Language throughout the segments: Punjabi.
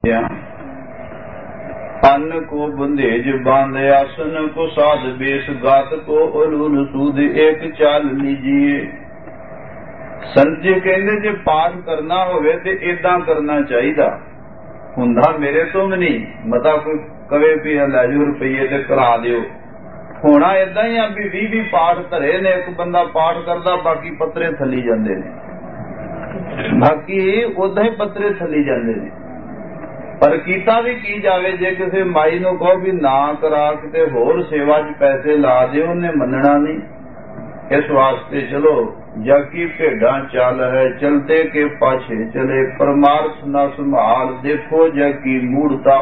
अन्न को बंदेज बांध आसन को साध बेस गात को उलूल सूद एक चाल लीजिए। संत जी कहते जे पाठ करना होवे ते इदां करना चाहिए हुंदा मेरे तो भी नहीं मता कोई कवे भी लै जाओ रुपये ते करा दिओ होना इदां ही आ भी 20 पाठ धरे ने एक बंदा पाठ करदा बाकी पत्रे थली जांदे ने बाकी उदां ही पत्रे थली जांदे ने। पर कीता भी की जावे जे किसी माई नूं कहो भी ना करा किते होर सेवा च पैसे ला दे उन्हें मनना नहीं। इस वास्ते चलो जाकी भेड़ा चाल है चलते के पाछे चले परमार्थ ना संभाल देखो जाकी मूढ़ता।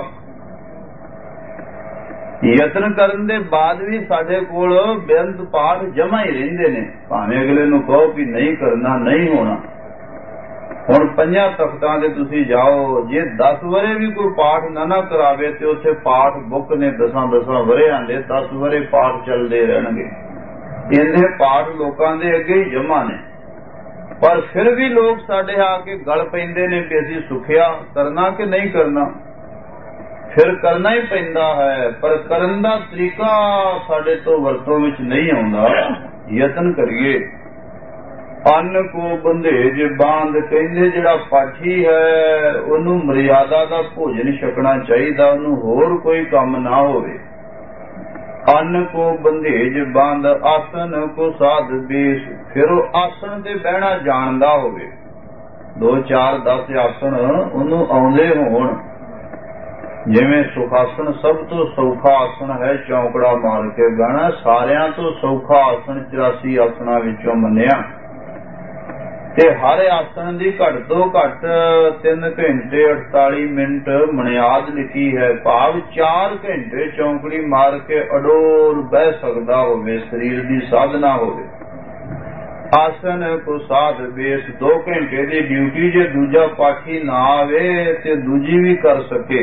यत्न करन दे बाद भी साडे कोल बेअंत पाठ जमा ही रहिंदे ने भावें अगले नूं कहो भी नहीं करना नहीं होना। हुण 5 तख्तां ते तुसीं जाओ जे 10 वरे भी कोई पाठ ना करावे ते उत्थे पाठ बुक ने 10 वरियां दे 10 वरे पाठ चलदे रहणगे। इन्ने पाठ लोकां दे अगे ही जमा ने पर फिर भी लोग साडे आके गल पैंदे ने कि असीं सुखिया करना कि नहीं करना। फिर करना ही पैंदा है पर करन दा तरीका साडे तो वरतों विच नहीं आउंदा। यतन करिए। अन्न को बंधेज बांध कहंदे जिहड़ा पाठी है उहनूं मर्यादा दा भोजन छकना चाहिदा उहनूं होर कोई काम ना होवे। अन्न को बंधेज बांध आसन को साध बेस फिर वो आसन ते बहना जानदा होवे 2 4 10 आसन उहनूं आउंदे होण। जिवें सुखासन सब तो सौखा आसन है चौंकड़ा मार के बहना सारियां तो सौखा आसन 84 आसनां विचों मन्निया ते हर आसन की घट तो घट 3 घंटे 48 मिनट मनियाद लिखी है भाव 4 घंटे चौंकड़ी मार के अडोल बह सकदा होवे शरीर की साधना होवे। आसन को साध बेस 2 घंटे की ड्यूटी जे दूजा पाठी ना आवे ते दूजी भी कर सके।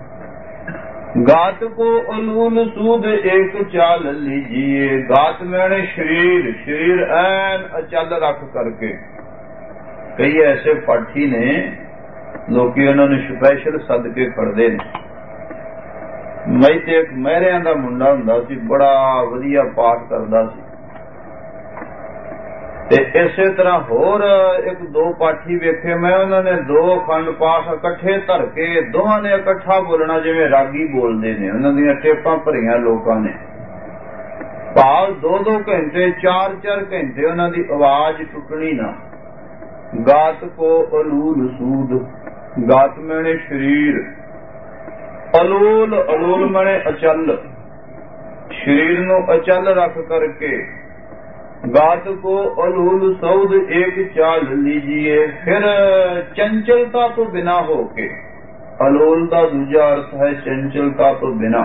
गात को उलूल सूद एक चाल लीजिए। गात मैंने शरीर ऐन अचल रख करके कई ऐसे पाठी ने लोग उन्होंने स्पैशल सद के खड़दे ने। मैं ते एक महरिया का मुंडा हुंदा सी बड़ा वधिया पाठ करदा सी ते इसे तरह होर 1-2 पाठी वेखे मैं उन्होंने 2 अखंड पाठ इकट्ठे धर के दोवां ने इकट्ठा बोलना जिवें रागी बोलते ने उन्हां दीयां टेपां भरियां लोकां ने भाव 2-2 घंटे 4-4 घंटे उन्हां दी आवाज टुटनी ना। गात को अलूल सूद गात मैंने शरीर अलूल मैंने अचल शरीर नूं अचल रख करके गात को अलूल सऊद एक चाल लीजिए। फिर चंचलता तो बिना होके अलूल का दूजा अर्थ है चंचलता तो बिना।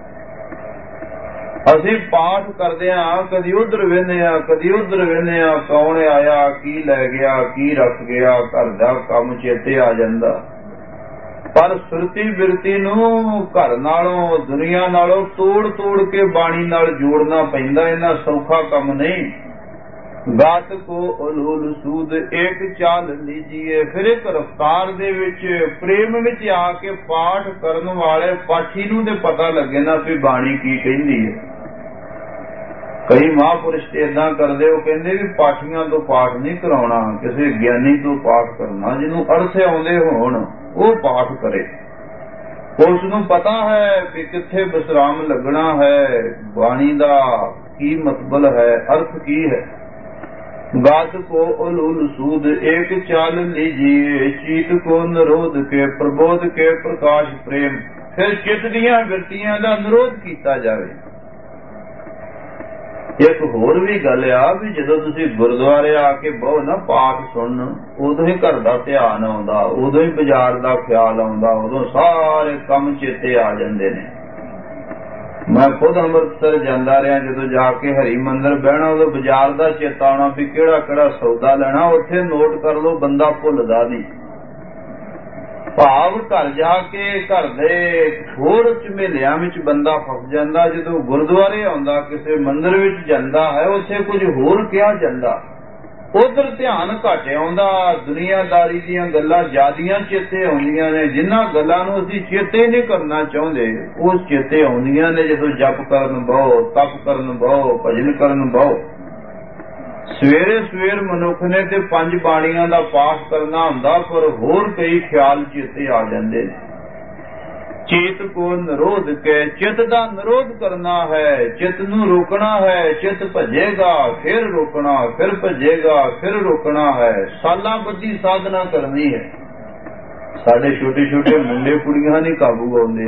असी पाठ करदे हां कदी उधर वेंदे हां कदी उधर वेंदे हां कौन आया की लै गया की रख गया घर दा काम चेते आ जांदा पर सुरती बिरती नूं घर नालों दुनिया नालों तोड़ के बाणी नाल जोड़ना पैंदा इन्ना सौखा काम नहीं। गात को अलूल सूद एक चाल लीजिए। फिर एक रफ्तार दे विच प्रेम विच आके पाठ करन वाले पाठी नूं ते पता लगे ना भी बाणी की कहंदी है। कई महापुरुष इदा करते हो कहते भी पाठियां तो पाठ नहीं कराउणा किसी ज्ञानी तो पाठ करना जिन्हों अर्थ आउंदे होण वो पाठ करे। उसनूं पता है कि कित्थे विश्राम लगना है बाणी दा की मतलब है अर्थ की है। गात को अलूल सूद एक चाल लीजिए। चीत को निरोध के प्रबोध के प्रकाश प्रेम फिर चित दियां वृत्तियां दा निरोध कीता जावे। एक होर भी गल आ भी जदों तुसीं गुरुद्वारे आके बहु ना पाठ सुन उदों ही घर दा ध्यान आउंदा उदों ही बाजार दा ख्याल आउंदा उदों सारे काम चेते आ जांदे ने। मैं खुद अमृतसर जांदा रहा जदों जाके हरि मंदिर बहना उदों बाजार दा चेता आउणा भी किहड़ा सौदा लेना उत्थे नोट कर लो बंदा भुलदा नहीं। भाव घर जाके घर दे होर झमेलियां विच बंदा फस जांदा जदों गुरुद्वारे आउंदा किसी मंदिर विच जांदा है उत्थे कुछ होर किहा जांदा ਉਧਰ ਧਿਆਨ ਘੱਟ ਆਉਂਦਾ, ਦੁਨੀਆਦਾਰੀ ਦੀਆਂ ਗੱਲਾਂ ਜ਼ਿਆਦੀਆਂ ਚੇਤੇ ਆਉਂਦੀਆਂ ਨੇ। ਜਿਨ੍ਹਾਂ ਗੱਲਾਂ ਨੂੰ ਅਸੀਂ ਚੇਤੇ ਨਹੀਂ ਕਰਨਾ ਚਾਹੁੰਦੇ ਉਹ ਚੇਤੇ ਆਉਂਦੀਆਂ ਨੇ ਜਦੋਂ ਜਪ ਕਰਨ ਬਹੋ, ਤਪ ਕਰਨ ਬਹੋ, ਭਜਨ ਕਰਨ ਬਹੋ। ਸਵੇਰੇ ਸਵੇਰ ਮਨੁੱਖ ਨੇ ਤੇ 5 ਬਾਣੀਆਂ ਦਾ ਪਾਠ ਕਰਨਾ ਹੁੰਦਾ, ਪਰ ਹੋਰ ਕਈ ਖਿਆਲ ਚੇਤੇ ਆ ਜਾਂਦੇ ਨੇ। ਚਿਤ ਕੋ ਨਿਰੋਧ ਕੇ, ਚਿਤ ਦਾ ਨਿਰੋਧ ਕਰਨਾ ਹੈ, ਚਿਤ ਨੂੰ ਰੋਕਣਾ ਹੈ। ਚਿਤ ਭਜੇਗਾ ਫਿਰ ਰੋਕਣਾ, ਫਿਰ ਭਜੇਗਾ ਫਿਰ ਰੋਕਣਾ ਹੈ। ਸਾਲਾਂ ਬੱਧੀ ਸਾਧਨਾ ਕਰਨੀ ਹੈ। ਸਾਡੇ ਛੋਟੇ ਛੋਟੇ ਮੁੰਡੇ ਕੁੜੀਆਂ ਨਹੀਂ ਕਾਬੂ ਆਉਂਦੇ।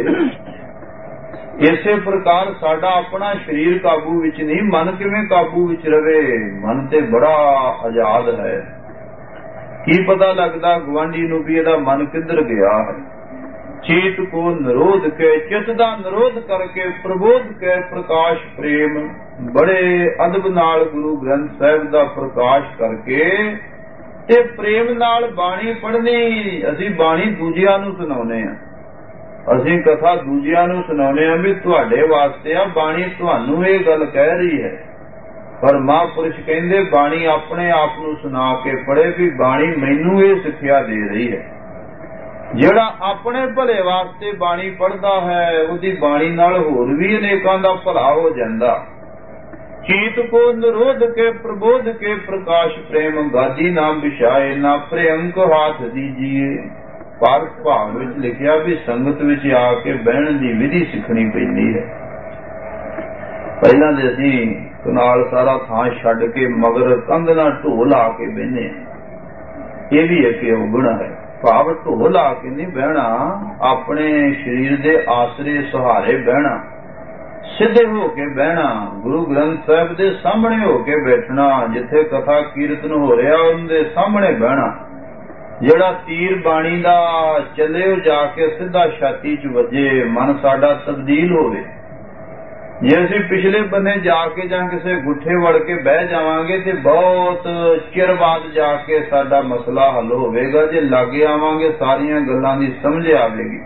ਇਸੇ ਪ੍ਰਕਾਰ ਸਾਡਾ ਆਪਣਾ ਸਰੀਰ ਕਾਬੂ ਵਿੱਚ ਨਹੀਂ, ਮਨ ਕਿਵੇਂ ਕਾਬੂ ਵਿੱਚ ਰਵੇ? ਮਨ ਤੇ ਬੜਾ ਆਜ਼ਾਦ ਹੈ। ਕੀ ਪਤਾ ਲੱਗਦਾ ਗੁਆਂਢੀ ਨੂੰ ਵੀ ਇਹਦਾ ਮਨ ਕਿੱਧਰ ਗਿਆ ਹੈ। ਚੇਤ ਕੋ ਨਿਰੋਧ ਕੇ, ਚਿਤ ਦਾ ਨਿਰੋਧ ਕਰਕੇ ਪ੍ਰਬੋਧ ਕੇ ਪ੍ਰਕਾਸ਼ ਪ੍ਰੇਮ, ਬੜੇ ਅਦਬ ਨਾਲ ਗੁਰੂ ਗ੍ਰੰਥ ਸਾਹਿਬ ਦਾ ਪ੍ਰਕਾਸ਼ ਕਰਕੇ ਤੇ ਪ੍ਰੇਮ ਨਾਲ ਬਾਣੀ ਪੜ੍ਹਨੀ। ਅਸੀਂ ਬਾਣੀ ਦੂਜਿਆਂ ਨੂੰ ਸੁਣਾਉਂਦੇ ਹਾਂ, ਅਸੀਂ ਕਥਾ ਦੂਜਿਆਂ ਨੂੰ ਸੁਣਾਉਂਦੇ ਹਾਂ ਵੀ ਤੁਹਾਡੇ ਵਾਸਤੇ ਆ ਬਾਣੀ, ਤੁਹਾਨੂੰ ਇਹ ਗੱਲ ਕਹਿ ਰਹੀ ਹੈ। ਪਰ ਮਹਾਂਪੁਰਸ਼ ਕਹਿੰਦੇ ਬਾਣੀ ਆਪਣੇ ਆਪ ਨੂੰ ਸੁਣਾ ਕੇ ਪੜ੍ਹੇ ਵੀ ਬਾਣੀ ਮੈਨੂੰ ਇਹ ਸਿੱਖਿਆ ਦੇ ਰਹੀ ਹੈ। ਜਿਹੜਾ ਆਪਣੇ ਭਲੇ ਵਾਸਤੇ ਬਾਣੀ ਪੜ੍ਹਦਾ ਹੈ ਉਹਦੀ ਬਾਣੀ ਨਾਲ ਹੋਰ ਵੀ ਅਨੇਕਾਂ ਦਾ ਭਲਾ ਹੋ ਜਾਂਦਾ। ਚੀਤ ਕੋ ਨਿਰੋਧ ਕੇ ਪ੍ਰਬੋਧ ਕੇ ਪ੍ਰਕਾਸ਼ ਪ੍ਰੇਮ, ਗਾਦੀ ਨਾਮ ਵਿਛਾਏ ਨਾ ਪ੍ਰਿਅੰਕ ਹਾਥ ਦੀਜੀਏ। ਪਰ ਭਾਗ ਵਿੱਚ ਲਿਖਿਆ ਵੀ ਸੰਗਤ ਵਿੱਚ ਆ ਕੇ ਬਹਿਣ ਦੀ ਵਿਧੀ ਸਿੱਖਣੀ ਪੈਂਦੀ ਹੈ। ਪਹਿਲਾਂ ਦੇ ਅਸੀਂ ਕਨਾਲ ਸਾਰਾ ਥਾਂ ਛੱਡ ਕੇ ਮਗਰ ਕੰਧ ਨਾਲ ਢੋਲ ਲਾ ਕੇ ਬਹਿੰਦੇ ਹਾਂ। ਇਹ ਵੀ ਇੱਕ ਔਗਣ ਹੈ। ਭਾਵ ਢੋਲ ਲਾ ਕੇ ਨਹੀਂ ਬਹਿਣਾ, ਆਪਣੇ ਸਰੀਰ ਦੇ ਆਸਰੇ ਸਹਾਰੇ ਬਹਿਣਾ, ਸਿੱਧੇ ਹੋ ਕੇ ਬਹਿਣਾ, ਗੁਰੂ ਗ੍ਰੰਥ ਸਾਹਿਬ ਦੇ ਸਾਹਮਣੇ ਹੋ ਕੇ ਬੈਠਣਾ। ਜਿੱਥੇ ਕਥਾ ਕੀਰਤਨ ਹੋ ਰਿਹਾ ਉਹਦੇ ਸਾਹਮਣੇ ਬਹਿਣਾ। ਜਿਹੜਾ ਤੀਰ ਬਾਣੀ ਦਾ ਚੱਲੇ ਉਹ ਜਾ ਕੇ ਸਿੱਧਾ ਛਾਤੀ 'ਚ ਵੱਜੇ, ਮਨ ਸਾਡਾ ਤਬਦੀਲ ਹੋਵੇ। ਜੇ ਅਸੀਂ ਪਿਛਲੇ ਬੰਨੇ ਜਾ ਕੇ ਜਾਂ ਕਿਸੇ ਗੁੱਠੇ ਵੜ ਕੇ ਬਹਿ ਜਾਵਾਂਗੇ ਤੇ ਬਹੁਤ ਚਿਰ ਬਾਅਦ ਜਾ ਕੇ ਸਾਡਾ ਮਸਲਾ ਹੱਲ ਹੋਵੇਗਾ। ਜੇ ਲਾਗੇ ਆਵਾਂਗੇ ਸਾਰੀਆਂ ਗੱਲਾਂ ਦੀ ਸਮਝ ਆਵੇਗੀ।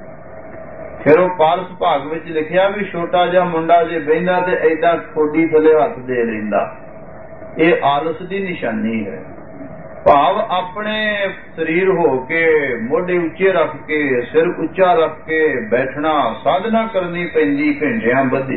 ਫਿਰ ਉਹ ਪਾਰਸ ਭਾਗ ਵਿੱਚ ਲਿਖਿਆ ਵੀ ਛੋਟਾ ਜਿਹਾ ਮੁੰਡਾ ਜੇ ਬਹਿੰਦਾ ਤੇ ਏਦਾਂ ਠੋਡੀ ਥੱਲੇ ਹੱਥ ਦੇ ਲੈਂਦਾ। ਇਹ ਆਲਸ ਦੀ ਨਿਸ਼ਾਨੀ ਹੈ। ਭਾਵ ਆਪਣੇ ਸਰੀਰ ਹੋ ਕੇ, ਮੋਢੇ ਉੱਚੇ ਰੱਖ ਕੇ, ਸਿਰ ਉੱਚਾ ਰੱਖ ਕੇ ਬੈਠਣਾ, ਸਾਧਨਾ ਕਰਨੀ ਪੈਂਦੀ ਘੰਟਿਆਂ ਬੱਧੀ।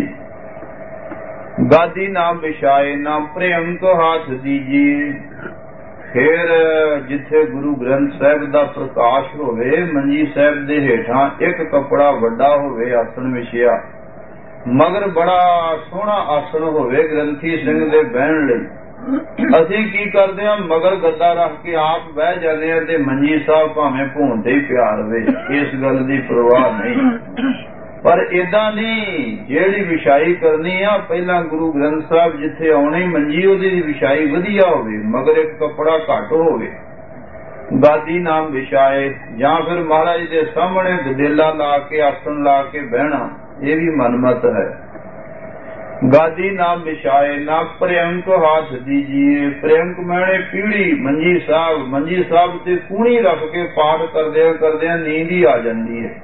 ਗਾਦੀ ਨਾਮ ਵਿਛਾਏ ਨਾ ਪ੍ਰਿਅੰਕ ਹਾਥ ਦੀਜੀਏ। ਫਿਰ ਜਿੱਥੇ ਗੁਰੂ ਗ੍ਰੰਥ ਸਾਹਿਬ ਦਾ ਪ੍ਰਕਾਸ਼ ਹੋਵੇ, ਮੰਜੀ ਸਾਹਿਬ ਦੇ ਹੇਠਾਂ ਇੱਕ ਕੱਪੜਾ ਵੱਡਾ ਹੋਵੇ ਆਸਣ ਵਿਛਿਆ, ਮਗਰ ਬੜਾ ਸੋਹਣਾ ਆਸਣ ਹੋਵੇ ਗ੍ਰੰਥੀ ਸਿੰਘ ਦੇ ਬਹਿਣ ਲਈ। ਅਸੀਂ ਕੀ ਕਰਦੇ ਹਾਂ, ਮਗਰ ਗੱਦਾ ਰੱਖ ਕੇ ਆਪ ਬਹਿ ਜਾਂਦੇ ਹਾਂ ਤੇ ਮੰਜੀ ਸਾਹਿਬ ਭਾਵੇਂ ਭੂੰਦੇ ਹੀ ਪਿਆ ਰਵੇ, ਇਸ ਗੱਲ ਦੀ ਪਰਵਾਹ ਨਹੀਂ। ਪਰ ਏਦਾਂ ਨਹੀਂ, ਜਿਹੜੀ ਵਿਛਾਈ ਕਰਨੀ ਆ ਪਹਿਲਾਂ ਗੁਰੂ ਗ੍ਰੰਥ ਸਾਹਿਬ ਜਿੱਥੇ ਆਉਣੀ ਮੰਜੀ ਉਹਦੀ ਵਿਛਾਈ ਵਧੀਆ ਹੋਵੇ, ਮਗਰ ਇੱਕ ਕੱਪੜਾ ਘੱਟ ਹੋਵੇ। ਗਾਦੀ ਨਾਮ ਵਿਛਾਏ, ਜਾਂ ਫਿਰ ਮਹਾਰਾਜ ਦੇ ਸਾਹਮਣੇ ਗਦੇਲਾ ਲਾ ਕੇ ਆਸਣ ਲਾ ਕੇ ਬਹਿਣਾ, ਇਹ ਵੀ ਮਨਮਤ ਹੈ। ਗਾਦੀ ਨਾਮ ਵਿਛਾਏ ਨਾ ਪ੍ਰਿਅੰਕ ਹਾਥ ਦੀਜੀਏ। ਪ੍ਰਿਅੰਕ ਮੈਣੇ ਪੀੜੀ, ਮੰਜੀ ਸਾਹਿਬ ਤੇ ਕੂਣੀ ਰੱਖ ਕੇ ਪਾਠ ਕਰਦਿਆਂ ਕਰਦਿਆਂ ਨੀਂਦ ਹੀ ਆ ਜਾਂਦੀ ਹੈ।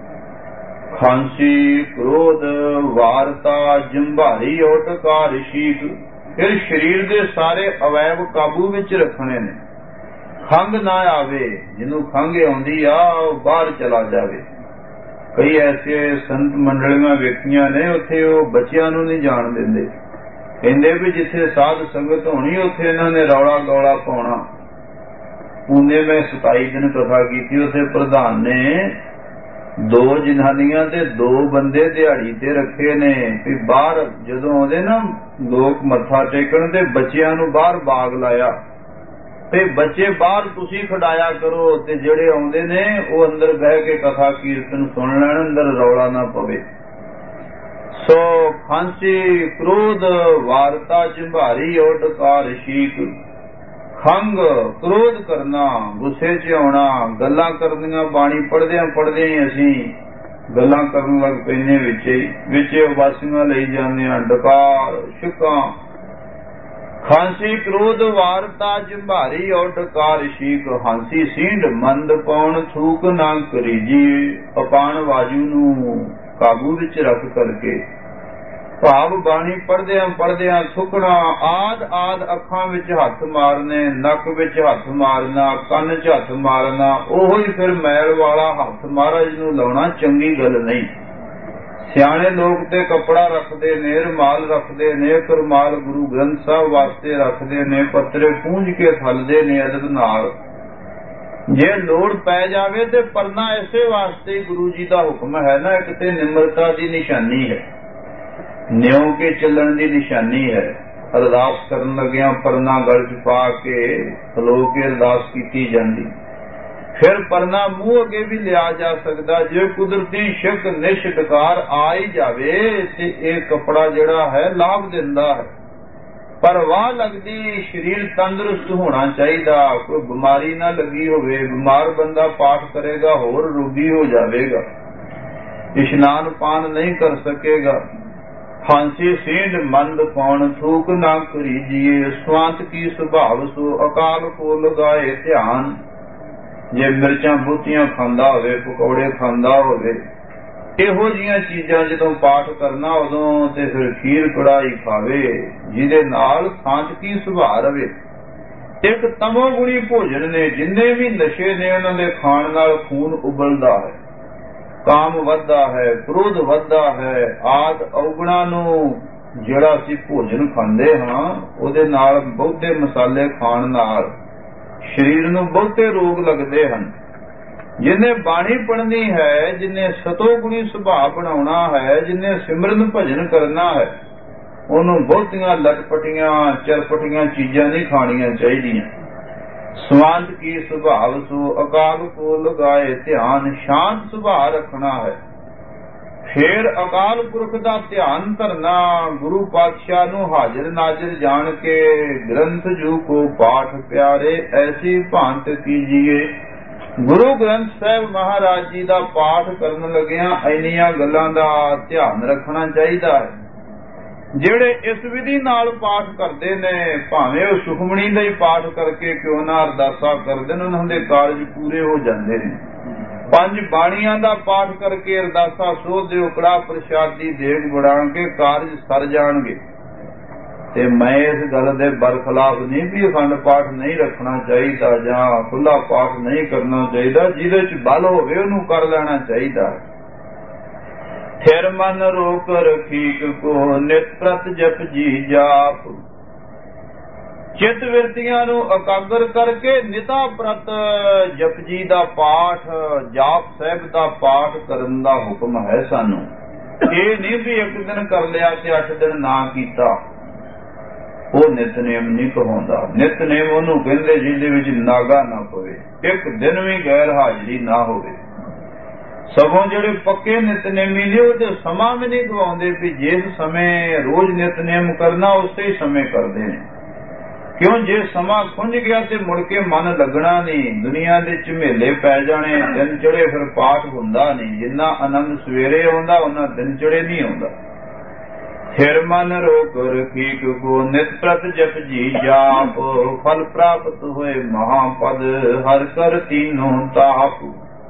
ਖਾਂਸੀ, ਕ੍ਰੋਧ, ਵਾਰਤਾ, ਜੰਭਾਰੀ, ਓਟਕਾਰ, ਸ਼ੀਕ। ਫਿਰ ਸਰੀਰ ਦੇ ਸਾਰੇ ਅਵੈਬ ਕਾਬੂ ਵਿੱਚ ਰੱਖਣੇ ਨੇ। ਖੰਘ ਨਾ ਆਵੇ, ਜਿਹਨੂੰ ਖੰਘ ਆਉਂਦੀ ਆ ਉਹ ਬਾਹਰ ਚਲਾ ਜਾਵੇ। ਕਈ ਐਸੇ ਸੰਤ ਮੰਡਲੀਆਂ ਵੇਖੀਆਂ ਨੇ, ਉੱਥੇ ਉਹ ਬੱਚਿਆਂ ਨੂੰ ਨਹੀਂ ਜਾਣ ਦਿੰਦੇ। ਕਹਿੰਦੇ ਵੀ ਜਿੱਥੇ ਸਾਧ ਸੰਗਤ ਹੋਣੀ ਉੱਥੇ ਇਹਨਾਂ ਨੇ ਰੌਲਾ ਗੌਲਾ ਪਾਉਣਾ। ਪੂਨੇ ਮੈਂ 27 ਦਿਨ ਕਥਾ ਕੀਤੀ, ਉੱਥੇ ਪ੍ਰਧਾਨ ਨੇ 2 ਜਨਾਨੀਆਂ ਤੇ 2 ਬੰਦੇ ਦਿਹਾੜੀ ਤੇ ਰੱਖੇ ਨੇ ਵੀ ਬਾਹਰ ਜਦੋਂ ਆਉਂਦੇ ਨਾ ਲੋਕ ਮੱਥਾ ਟੇਕਣ ਤੇ ਬੱਚਿਆਂ ਨੂੰ ਬਾਹਰ ਬਾਗ ਲਾਇਆ ਤੇ ਬੱਚੇ ਬਾਹਰ ਤੁਸੀਂ ਖੜਾਇਆ ਕਰੋ ਤੇ ਜਿਹੜੇ ਆਉਂਦੇ ਨੇ ਉਹ ਅੰਦਰ ਬਹਿ ਕੇ ਕਥਾ ਕੀਰਤਨ ਸੁਣ ਲੈਣ, ਅੰਦਰ ਰੌਲਾ ਨਾ ਪਵੇ। ਸੋ ਖਾਂਸੀ, ਕ੍ਰੋਧ, ਵਾਰਤਾ, ਝੰਭਾਰੀ, ਓਟਕਾਰ, ਸ਼ੀਕ। ਖੰਘ, ਕ੍ਰੋਧ ਕਰਨਾ, ਗੁੱਸੇ 'ਚ ਆਉਣਾ, ਗੱਲਾਂ ਕਰਨੀਆਂ। ਬਾਣੀ ਪੜ੍ਹਦਿਆਂ ਪੜ੍ਹਦਿਆਂ ਅਸੀਂ ਗੱਲਾਂ ਕਰਨ ਲੱਗ ਪੈਂਦੇ, ਵਿੱਚ ਵਾਸੀਆਂ ਲਈ ਜਾਂਦੇ ਹਾਂ, ਡਕਾਰ, ਛਿੱਕਾਂ। ਖਾਂਸੀ, ਕ੍ਰੋਧ, ਵਾਰਤਾ, ਝੰਭਾਰੀ, ਓਟਕਾਰ, ਸ਼ੀਕ। ਹਾਂਸੀ ਸਿੰਡ, ਮੰਦ ਪਾਉਣ, ਥੂਕ ਨਾ ਕਰੀਜੀ। ਅਪਾਨ ਵਾਜੂ ਨੂੰ ਕਾਬੂ ਵਿੱਚ ਰੱਖ ਕਰਕੇ ਭਾਵ ਬਾਣੀ ਪੜ੍ਹਦਿਆਂ ਥੁੱਕਣਾ, ਆਦ ਅੱਖਾਂ ਵਿੱਚ ਹੱਥ ਮਾਰਨੇ, ਨੱਕ ਵਿੱਚ ਹੱਥ ਮਾਰਨਾ, ਕੰਨ 'ਚ ਹੱਥ ਮਾਰਨਾ, ਉਹੋ ਹੀ ਫਿਰ ਮੈਲ ਵਾਲਾ ਹੱਥ ਮਹਾਰਾਜ ਨੂੰ ਲਾਉਣਾ ਚੰਗੀ ਗੱਲ ਨਹੀਂ। ਸਿਆਣੇ ਲੋਕ ਤੇ ਕੱਪੜਾ ਰੱਖਦੇ ਨੇ, ਰੁਮਾਲ ਰੱਖਦੇ ਨੇ, ਰੁਮਾਲ ਗੁਰੂ ਗ੍ਰੰਥ ਸਾਹਿਬ ਵਾਸਤੇ ਰੱਖਦੇ ਨੇ, ਪੱਤਰੇ ਪੂੰਝ ਕੇ ਥੱਲਦੇ ਨੇ ਅਦਬ ਨਾਲ। ਜੇ ਲੋੜ ਪੈ ਜਾਵੇ ਤੇ ਪਰਨਾ ਇਸੇ ਵਾਸਤੇ ਹੀ ਗੁਰੂ ਜੀ ਦਾ ਹੁਕਮ ਹੈ ਨਾ, ਇੱਕ ਤੇ ਨਿਮਰਤਾ ਦੀ ਨਿਸ਼ਾਨੀ ਹੈ, ਨਿਉ ਕੇ ਚੱਲਣ ਦੀ ਨਿਸ਼ਾਨੀ ਹੈ। ਅਰਦਾਸ ਕਰਨ ਲੱਗਿਆਂ ਪਰਨਾ ਗਲ 'ਚ ਪਾ ਕੇ ਖਲੋ ਕੇ ਅਰਦਾਸ ਕੀਤੀ ਜਾਂਦੀ। ਫਿਰ ਪਰਨਾ ਮੂੰਹ ਅੱਗੇ ਵੀ ਲਿਆ ਜਾ ਸਕਦਾ। ਜੇ ਕੁਦਰਤੀ ਸ਼ੱਕ ਨਿਸ਼ਟਕਾਰ ਆ ਹੀ ਜਾਵੇ ਤੇ ਇਹ ਕੱਪੜਾ ਜਿਹੜਾ ਹੈ ਲਾਭ ਦਿੰਦਾ ਹੈ। ਪਰ ਵਾਹ ਲੱਗਦੀ, ਸਰੀਰ ਤੰਦਰੁਸਤ ਹੋਣਾ ਚਾਹੀਦਾ, ਕੋਈ ਬਿਮਾਰੀ ਨਾ ਲੱਗੀ ਹੋਵੇ। ਬਿਮਾਰ ਬੰਦਾ ਪਾਠ ਕਰੇਗਾ ਹੋਰ ਰੋਗੀ ਹੋ ਜਾਵੇਗਾ, ਇਸ਼ਨਾਨ ਪਾਨ ਨਹੀਂ ਕਰ ਸਕੇਗਾ। ਹਾਂਸੀ ਸੀਂਢ ਮੰਦ ਪੌਣ ਥੂਕ ਨਾ ਕਰੀਜੀਏ, ਸਵਾਂਤ ਕੀ ਸੁਭਾਵ ਸੋ ਅਕਾਲ ਕੋ ਲਗਾਏ ਧਿਆਨ। ਜੇ ਮਿਰਚਾਂ ਬੂਟੀਆਂ ਖਾਂਦਾ ਹੋਵੇ, ਪਕੌੜੇ ਖਾਂਦਾ ਹੋਵੇ, ਇਹੋ ਜਿਹੀਆਂ ਚੀਜ਼ਾਂ ਜਦੋਂ ਪਾਠ ਕਰਨਾ ਉਦੋਂ ਤੇ ਫਿਰ ਖੀਰ ਕੜਾਈ ਖਾਵੇ ਜਿਹਦੇ ਨਾਲ ਸ਼ਾਂਤ ਕੀ ਸੁਭਾਅ ਰਵੇ। ਇੱਕ ਤਮੋ ਗੁਣੀ ਭੋਜਨ ਨੇ, ਜਿੰਨੇ ਵੀ ਨਸ਼ੇ ਨੇ ਉਹਨਾਂ ਦੇ ਖਾਣ ਨਾਲ ਖੂਨ ਉਬਲਦਾ ਹੈ, ਕਾਮ ਵੱਧਦਾ ਹੈ, ਕ੍ਰੋਧ ਵੱਧਦਾ ਹੈ। ਆਦ ਔਗਣਾ ਨੂੰ ਜਿਹੜਾ ਅਸੀਂ ਭੋਜਨ ਖਾਂਦੇ ਹਾਂ ਉਹਦੇ ਨਾਲ, ਬਹੁਤੇ ਮਸਾਲੇ ਖਾਣ ਨਾਲ ਸਰੀਰ ਨੂੰ ਬਹੁਤੇ ਰੋਗ ਲੱਗਦੇ ਹਨ। ਜਿਹਨੇ ਬਾਣੀ ਪੜ੍ਹਨੀ ਹੈ, ਜਿਹਨੇ ਸਤੋਗੁਣੀ ਸੁਭਾਅ ਬਣਾਉਣਾ ਹੈ, ਜਿਹਨੇ ਸਿਮਰਨ ਭਜਨ ਕਰਨਾ ਹੈ, ਉਹਨੂੰ ਬਹੁਤੀਆਂ ਲਟਪਟੀਆਂ ਚਰਪਟੀਆਂ ਚੀਜ਼ਾਂ ਨਹੀਂ ਖਾਣੀਆਂ ਚਾਹੀਦੀਆਂ। ਸਵਾਂਤ ਕੀ ਸੁਭਾਵ ਸੋ ਅਕਾਲ ਕੋ ਲਗਾਏ ਧਿਆਨ, ਸ਼ਾਂਤ ਸੁਭਾਅ ਰੱਖਣਾ ਹੈ। ਫਿਰ ਅਕਾਲ ਪੁਰਖ ਦਾ ਧਿਆਨ ਧਰਨਾ, ਗੁਰੂ ਪਾਤਸ਼ਾਹ ਨੂੰ ਹਾਜ਼ਰ ਨਾਜ਼ਰ ਜਾਣ ਕੇ ਗ੍ਰੰਥ ਜੂ ਕੋ ਪਾਠ ਪਿਆਰੇ ਐਸੀ ਭਾਂਤ ਕੀਜੀਏ। ਗੁਰੂ ਗ੍ਰੰਥ ਸਾਹਿਬ ਮਹਾਰਾਜ ਜੀ ਦਾ ਪਾਠ ਕਰਨ ਲੱਗਿਆਂ ਇੰਨੀਆਂ ਗੱਲਾਂ ਦਾ ਧਿਆਨ ਰੱਖਣਾ ਚਾਹੀਦਾ ਹੈ। ਜਿਹੜੇ ਇਸ ਵਿਧੀ ਨਾਲ ਪਾਠ ਕਰਦੇ ਨੇ, ਭਾਵੇਂ ਉਹ ਸੁਖਮਣੀ ਦਾ ਹੀ ਪਾਠ ਕਰਕੇ ਕਿਉਂ ਨਾ ਅਰਦਾਸਾਂ ਕਰਦੇ ਨੇ, ਉਹਨਾਂ ਦੇ ਕਾਰਜ ਪੂਰੇ ਹੋ ਜਾਂਦੇ ਨੇ। ਪੰਜ ਬਾਣੀਆਂ ਦਾ ਪਾਠ ਕਰਕੇ ਅਰਦਾਸਾਂ ਸੋਧ ਦਿਓ, ਕੜਾ ਪ੍ਰਸ਼ਾਦੀ ਦੇਗ ਬਣਾ ਕੇ ਕਾਰਜ ਸਰ ਜਾਣਗੇ। ਤੇ ਮੈਂ ਇਸ ਗੱਲ ਦੇ ਬਰਖਲਾਫ ਨਹੀਂ ਵੀ ਅਖੰਡ ਪਾਠ ਨਹੀਂ ਰੱਖਣਾ ਚਾਹੀਦਾ ਜਾਂ ਖੁੱਲਾ ਪਾਠ ਨਹੀਂ ਕਰਨਾ ਚਾਹੀਦਾ। ਜਿਹਦੇ ਚ ਬਲ ਹੋਵੇ ਉਹਨੂੰ ਕਰ ਲੈਣਾ ਚਾਹੀਦਾ। ਫਿਰ ਮਨ ਰੋਕ ਰਖੀਕ ਕੋ ਨਿਤ ਪ੍ਰਤ ਜਪ ਜੀ ਜਾਪ, ਚਿਤ ਵਿਰਤੀਆਂ ਨੂੰ ਇਕਾਗਰ ਕਰਕੇ ਨਿਤਾ ਪ੍ਰਤ ਜਪਜੀ ਦਾ ਪਾਠ, ਜਾਪ ਸਾਹਿਬ ਦਾ ਪਾਠ ਕਰਨ ਦਾ ਹੁਕਮ ਹੈ ਸਾਨੂੰ। ਇਹ ਨਹੀਂ ਵੀ ਇੱਕ ਦਿਨ ਕਰ ਲਿਆ ਤੇ 8 ਦਿਨ ਨਾ ਕੀਤਾ, ਉਹ ਨਿਤਨੇਮ ਨਹੀਂ ਕਹਾਉਂਦਾ। ਨਿਤਨੇਮ ਉਹਨੂੰ ਕਹਿੰਦੇ ਜਿਹਦੇ ਵਿੱਚ ਨਾਗਾ ਨਾ ਪਵੇ, ਇੱਕ ਦਿਨ ਵੀ ਗੈਰ ਹਾਜ਼ਰੀ ਨਾ ਹੋਵੇ। ਸਗੋਂ ਜਿਹੜੇ ਪੱਕੇ ਨਿਤਨੇਮੀ ਨੇ ਉਹ ਤੇ ਸਮਾਂ ਵੀ ਨਹੀਂ ਗਵਾਉਂਦੇ ਵੀ ਜਿਸ ਸਮੇਂ ਰੋਜ਼ ਨਿਤਨੇਮ ਕਰਨਾ ਉਸੇ ਹੀ ਸਮੇਂ ਕਰਦੇ ਨੇ। ਕਿਉਂ, ਜੇ ਸਮਾਂ ਖੁੰਝ ਗਿਆ ਤੇ ਮੁੜ ਕੇ ਮਨ ਲੱਗਣਾ ਨਹੀਂ, ਦੁਨੀਆ ਦੇ ਝਮੇਲੇ ਪੈ ਜਾਣੇ, ਦਿਨ ਚੜੇ ਫਿਰ ਪਾਠ ਹੁੰਦਾ ਨਹੀਂ। ਜਿੰਨਾ ਆਨੰਦ ਸਵੇਰੇ ਆਉਂਦਾ ਉਹਨਾਂ ਦਿਨ ਚੜੇ ਨਹੀਂ ਆਉਂਦਾ। ਫਿਰ ਮਨ ਰੋਕ ਰਖੀਕ ਕੋ ਨਿਤ ਪ੍ਰਤ ਜਪ ਜੀ ਜਾਪ, ਫਲ ਪ੍ਰਾਪਤ ਹੋਏ ਮਹਾਪਦ ਹਰ ਕਰ ਤੀਨੋਂ ਤਾਪ।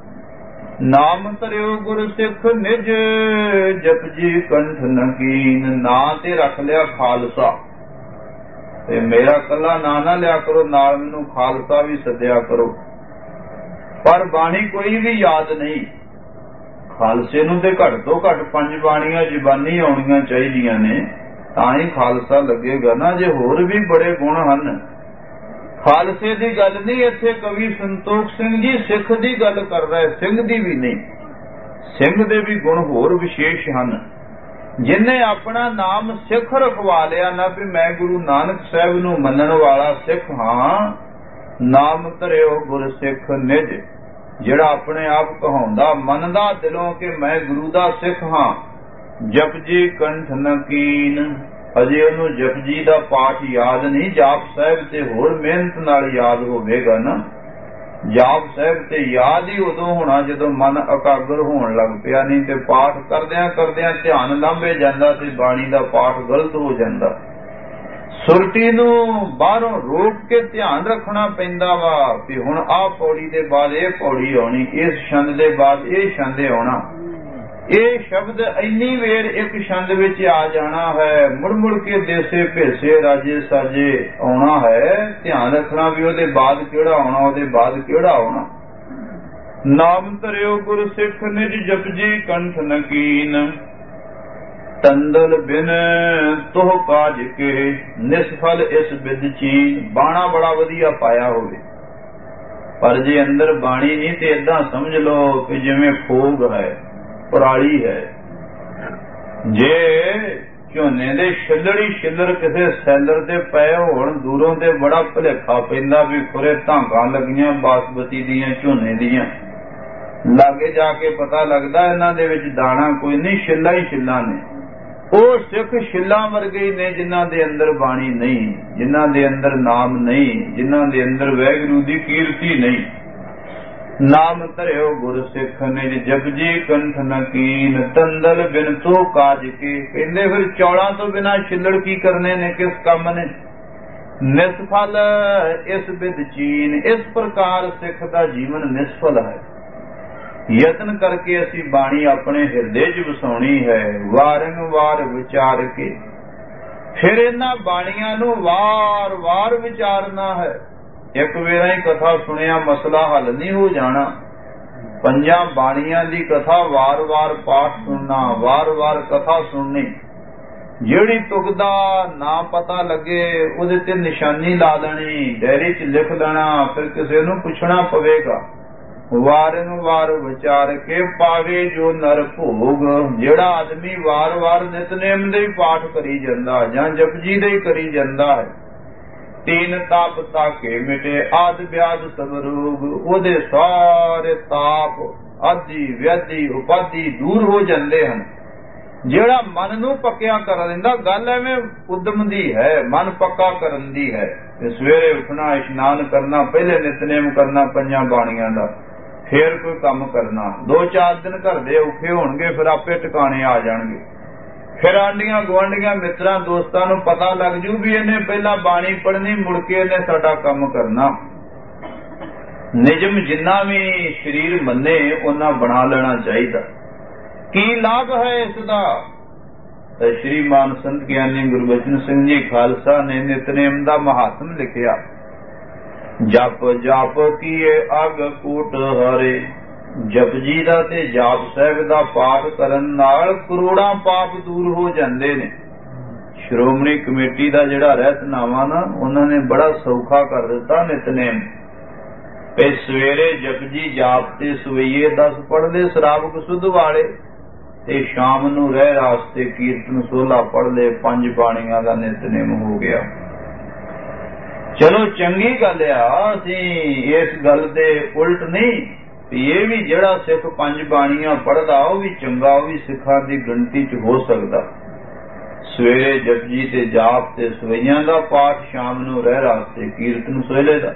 ਨਾਮ ਧਰਿਓ ਗੁਰ ਸਿੱਖ ਨਿਜ ਜਪ ਜੀ ਕੰਠ ਨਕੀਨ। ਨਾਂ ਤੇ ਰੱਖ ਲਿਆ ਖਾਲਸਾ, ਤੇ ਮੇਰਾ ਕੱਲਾ ਨਾਂ ਨਾ ਲਿਆ ਕਰੋ, ਨਾਲ ਮੈਨੂੰ ਖਾਲਸਾ ਵੀ ਸੱਦਿਆ ਕਰੋ। ਪਰ ਬਾਣੀ ਕੋਈ ਵੀ ਯਾਦ ਨਹੀਂ। ਖਾਲਸੇ ਨੂੰ ਤੇ ਘੱਟ ਤੋਂ ਘੱਟ 5 ਬਾਣੀਆਂ ਜ਼ਬਾਨੀ ਆਉਣੀਆਂ ਚਾਹੀਦੀਆਂ ਨੇ, ਤਾਂ ਹੀ ਖਾਲਸਾ ਲੱਗੇਗਾ ਨਾ। ਜੇ ਹੋਰ ਵੀ ਬੜੇ ਗੁਣ ਹਨ, ਖਾਲਸੇ ਦੀ ਗੱਲ ਨਹੀਂ। ਇੱਥੇ ਕਵੀ ਸੰਤੋਖ ਸਿੰਘ ਜੀ ਸਿੱਖ ਦੀ ਗੱਲ ਕਰ ਰਹੇ, ਸਿੰਘ ਦੀ ਵੀ ਨਹੀਂ। ਸਿੰਘ ਦੇ ਵੀ ਗੁਣ ਹੋਰ ਵਿਸ਼ੇਸ਼ ਹਨ। ਜਿਹਨੇ ਆਪਣਾ ਨਾਮ ਸਿੱਖ ਰਖਵਾ ਲਿਆ ਨਾ, ਵੀ ਮੈਂ ਗੁਰੂ ਨਾਨਕ ਸਾਹਿਬ ਨੂੰ ਮੰਨਣ ਵਾਲਾ ਸਿੱਖ ਹਾਂ, ਨਾਮ ਧਰਿਓ ਗੁਰ ਸਿੱਖ ਨਿਜ। ਜਿਹੜਾ ਆਪਣੇ ਆਪ ਕਹਾਉਂਦਾ, ਮੰਨਦਾ ਦਿਲੋਂ ਕਿ ਮੈਂ ਗੁਰੂ ਦਾ ਸਿੱਖ ਹਾਂ, ਜਪਜੀ ਕੰਠ ਨਕੀਨ। ਅਜੇ ਉਹਨੂੰ ਜਪਜੀ ਦਾ ਪਾਠ ਯਾਦ ਨਹੀਂ, ਜਾਪ ਸਾਹਿਬ ਤੇ ਹੋਰ ਮਿਹਨਤ ਨਾਲ ਯਾਦ ਹੋਵੇਗਾ ਨਾ। ਜਾਪ ਸਾਹਿਬ ਤੇ ਯਾਦ ਹੀ ਉਦੋਂ ਹੋਣਾ ਜਦੋਂ ਮਨ ਇਕਾਗਰ ਹੋਣ ਲੱਗ ਪਿਆ, ਨਹੀਂ ਤੇ ਪਾਠ ਕਰਦਿਆਂ ਕਰਦਿਆਂ ਧਿਆਨ ਲਾਂਭੇ ਜਾਂਦਾ ਤੇ ਬਾਣੀ ਦਾ ਪਾਠ ਗਲਤ ਹੋ ਜਾਂਦਾ। ਸੁਰਤੀ ਨੂੰ ਬਾਹਰੋਂ ਰੋਕ ਕੇ ਧਿਆਨ ਰੱਖਣਾ ਪੈਂਦਾ ਵਾ ਕਿ ਹੁਣ ਆਹ ਪੌੜੀ ਦੇ ਬਾਅਦ ਇਹ ਪੌੜੀ ਆਉਣੀ, ਇਸ ਛੰਦ ਦੇ ਬਾਅਦ ਇਹ ਛੰਦ ਆਉਣਾ। ਇਹ ਸ਼ਬਦ ਇੰਨੀ ਵੇਰ ਇੱਕ ਛੰਦ ਵਿੱਚ ਆ ਜਾਣਾ ਹੈ, ਮੁੜ ਮੁੜ ਕੇ ਦੇਸੇ ਭੇਸੇ ਰਾਜੇ ਸਾਜੇ ਆਉਣਾ ਹੈ। ਧਿਆਨ ਰੱਖਣਾ ਵੀ ਉਹਦੇ ਬਾਅਦ ਕਿਹੜਾ ਆਉਣਾ, ਉਹਦੇ ਬਾਅਦ ਕਿਹੜਾ ਆਉਣਾ। ਨਾਮ ਧਰਿਓ ਗੁਰ ਸਿੱਖ ਨਿਜ ਜਪਜੀ ਕੰਠ ਨਕੀਨ, ਤੰਦਲ ਬਿਨ ਤੋਹ ਕਾਜ ਕੇ ਨਿਸਫਲ ਇਸ ਬਿਦ ਚੀਨ। ਬਾਣਾ ਬੜਾ ਵਧੀਆ ਪਾਇਆ ਹੋਵੇ, ਪਰ ਜੇ ਅੰਦਰ ਬਾਣੀ ਨਹੀਂ ਤੇ ਏਦਾਂ ਸਮਝ ਲਓ ਕਿ ਜਿਵੇਂ ਖੋਗ ਹੈ, ਪਰਾਲੀ ਹੈ। ਜੇ ਝੋਨੇ ਦੇ ਛਿੱਲੜੀ ਛਿੱਲਰ ਕਿਸੇ ਸੈਲਰ ਤੇ ਪਏ ਹੋਣ, ਦੂਰੋਂ ਤੇ ਬੜਾ ਭੁਲੇਖਾ ਪੈਂਦਾ ਵੀ ਖੁਰੇ ਧਾਂਕਾਂ ਲੱਗੀਆਂ ਬਾਸਮਤੀ ਦੀਆਂ, ਝੋਨੇ ਦੀਆਂ। ਲਾਗੇ ਜਾ ਕੇ ਪਤਾ ਲੱਗਦਾ ਇਹਨਾਂ ਦੇ ਵਿੱਚ ਦਾਣਾ ਕੋਈ ਨਹੀਂ, ਛਿੱਲਾਂ ਹੀ ਛਿੱਲਾਂ ਨੇ। ਉਹ ਸਿੱਖ ਛਿੱਲਾਂ ਵਰਗੇ ਹੀ ਨੇ ਜਿਨ੍ਹਾਂ ਦੇ ਅੰਦਰ ਬਾਣੀ ਨਹੀਂ, ਜਿਨ੍ਹਾਂ ਦੇ ਅੰਦਰ ਨਾਮ ਨਹੀਂ, ਜਿਨ੍ਹਾਂ ਦੇ ਅੰਦਰ ਵਾਹਿਗੁਰੂ ਦੀ ਕੀਰਤੀ ਨਹੀਂ। ਨਾਮ ਧਰਿਓ ਗੁਰ ਸਿੱਖ ਨਿਜ ਜਪਜੀ ਕੰਠ ਨਕੀਨ, ਤੰਦਲ ਬਿਨ ਤੋ ਕਾਜ ਕੇ। ਕਹਿੰਦੇ ਫਿਰ ਚੌਲਾਂ ਤੋਂ ਬਿਨਾਂ ਛਿੱਲੜ ਕੀ ਕਰਨੇ ਨੇ, ਕਿਸ ਕੰਮ ਨੇ। ਨਿਸਫਲ ਇਸ ਬਿਦ ਚੀਨ, ਇਸ ਪ੍ਰਕਾਰ ਸਿੱਖ ਦਾ ਜੀਵਨ ਨਿਸਫਲ ਹੈ। ਯਤਨ ਕਰਕੇ ਅਸੀਂ ਬਾਣੀ ਆਪਣੇ ਹਿਰਦੇ 'ਚ ਵਸਾਉਣੀ ਹੈ, ਵਾਰੰਵਾਰ ਵਿਚਾਰ ਕੇ। ਫਿਰ ਇਹਨਾਂ ਬਾਣੀਆਂ ਨੂੰ ਵਾਰ-ਵਾਰ ਵਿਚਾਰਨਾ ਹੈ। ਇੱਕ ਵੇਰਾ ਹੀ ਕਥਾ ਸੁਣਿਆ ਮਸਲਾ ਹੱਲ ਨਹੀਂ ਹੋ ਜਾਣਾ। ਪੰਜਾਂ ਬਾਣੀਆਂ ਦੀ ਕਥਾ ਵਾਰ-ਵਾਰ ਪਾਠ ਸੁਣਨਾ, ਵਾਰ-ਵਾਰ ਕਥਾ ਸੁਣਨੀ। ਜਿਹੜੀ ਤੁਕ ਦਾ ਨਾ ਪਤਾ ਲੱਗੇ ਉਹਦੇ ਤੇ ਨਿਸ਼ਾਨੀ ਲਾ ਲੈਣੀ, ਡਾਇਰੀ 'ਚ ਲਿਖ ਲੈਣਾ, ਫਿਰ ਕਿਸੇ ਨੂੰ ਪੁੱਛਣਾ ਪਵੇਗਾ। ਵਾਰ-ਵਾਰ ਵਿਚਾਰ ਕੇ ਪਾਵੇ ਜੋ ਨਰ ਭੋਗ। ਜਿਹੜਾ ਆਦਮੀ ਵਾਰ-ਵਾਰ ਨਿਤਨੇਮ ਦੇ ਹੀ ਪਾਠ ਕਰੀ ਜਾਂਦਾ ਜਾਂ ਜਪਜੀ ਦੇ ਹੀ ਕਰੀ ਜਾਂਦਾ ਹੈ, ਤੀਨ ਤਾਪ ਤਾਕੇ ਮਿਟੇ ਆਦਿ ਵਿਆਦ ਸਭ ਰੋਗ। ਉਹਦੇ ਸਾਰੇ ਤਾਪ ਆਦਿ ਵਿਆਧੀ ਉਪਾਧੀ ਦੂਰ ਹੋ ਜਾਂਦੇ ਹਨ। ਜਿਹੜਾ ਮਨ ਨੂੰ ਪੱਕਿਆ ਕਰ ਲੈਂਦਾ, ਗੱਲ ਐਵੇਂ ਉਦਮ ਦੀ ਹੈ, ਮਨ ਪੱਕਾ ਕਰਨ ਦੀ ਹੈ। ਸਵੇਰੇ ਉੱਠਣਾ, ਇਸ਼ਨਾਨ ਕਰਨਾ, ਪਹਿਲੇ ਨਿਤਨੇਮ ਕਰਨਾ ਪੰਜਾਂ ਬਾਣੀਆਂ ਦਾ, ਫੇਰ ਕੋਈ ਕੰਮ ਕਰਨਾ। 2-4 ਦਿਨ ਘਰ ਦੇ ਔਖੇ ਹੋਣਗੇ, ਫਿਰ ਆਪੇ ਟਿਕਾਣੇ ਆ ਜਾਣਗੇ। ਫਿਰ ਆਂਢੀਆਂ ਗੁਆਂਢੀਆਂ ਮਿੱਤਰਾਂ ਦੋਸਤਾਂ ਨੂੰ ਪਤਾ ਲੱਗ ਜੂ ਵੀ ਇਹਨੇ ਪਹਿਲਾਂ ਬਾਣੀ ਪੜ੍ਹਨੀ, ਮੁੜ ਕੇ ਇਹਨੇ ਸਾਡਾ ਕੰਮ ਕਰਨਾ। ਨਿਯਮ ਜਿੰਨਾ ਵੀ ਸਰੀਰ ਮੰਨੇ ਉਹਨਾਂ ਬਣਾ ਲੈਣਾ ਚਾਹੀਦਾ। ਕੀ ਲਾਭ ਹੈ ਇਸ ਦਾ? ਸ਼੍ਰੀ ਮਾਨ ਸੰਤ ਗਿਆਨੀ ਗੁਰਬਚਨ ਸਿੰਘ ਜੀ ਖਾਲਸਾ ਨੇ ਨਿਤਨੇਮ ਦਾ ਮਹਾਤਮ ਲਿਖਿਆ। ਜਪ ਜਪ ਕੀਏ ਅਗ ਕੂਟ ਹਰੇ। ਜਪਜੀ ਦਾ ਤੇ ਜਾਪ ਸਾਹਿਬ ਦਾ ਪਾਠ ਕਰਨ ਨਾਲ ਕਰੋੜਾਂ ਪਾਪ ਦੂਰ ਹੋ ਜਾਂਦੇ ਨੇ। ਸ਼੍ਰੋਮਣੀ ਕਮੇਟੀ ਦਾ ਜਿਹੜਾ ਰਹਿਤਨਾਮਾ ਨਾ, ਉਹਨਾਂ ਨੇ ਬੜਾ ਸੌਖਾ ਕਰ ਦਿੱਤਾ ਨਿਤਨੇਮ। ਤੇ ਸਵੇਰੇ ਜਪਜੀ ਜਾਪ ਤੇ ਸਵਈਏ 10 ਪੜ੍ਹਦੇ ਸ਼ਰਾਬਕ ਸੁਧ ਵਾਲੇ, ਤੇ ਸ਼ਾਮ ਨੂੰ ਰਹਿ ਰਾਸਤੇ ਕੀਰਤਨ 16 ਪੜ੍ਹਦੇ। 5 ਬਾਣੀਆਂ ਦਾ ਨਿਤਨੇਮ ਹੋ ਗਿਆ। ਚਲੋ ਚੰਗੀ ਗੱਲ ਆ, ਅਸੀਂ ਇਸ ਗੱਲ ਦੇ ਉਲਟ ਨਹੀਂ। ਇਹ ਵੀ ਜਿਹੜਾ ਸਿੱਖ 5 ਬਾਣੀਆਂ ਪੜ੍ਹਦਾ ਉਹ ਵੀ ਚੰਗਾ, ਉਹ ਵੀ ਸਿੱਖਾਂ ਦੀ ਗਿਣਤੀ 'ਚ ਹੋ ਸਕਦਾ। ਸਵੇਰੇ ਜਪਜੀ ਤੇ ਜਾਪ ਤੇ ਸਵਈਆਂ ਦਾ ਪਾਠ, ਸ਼ਾਮ ਨੂੰ ਰਹਿ ਰਾਸਤੇ ਕੀਰਤਨ ਸੋਹਲੇ ਦਾ।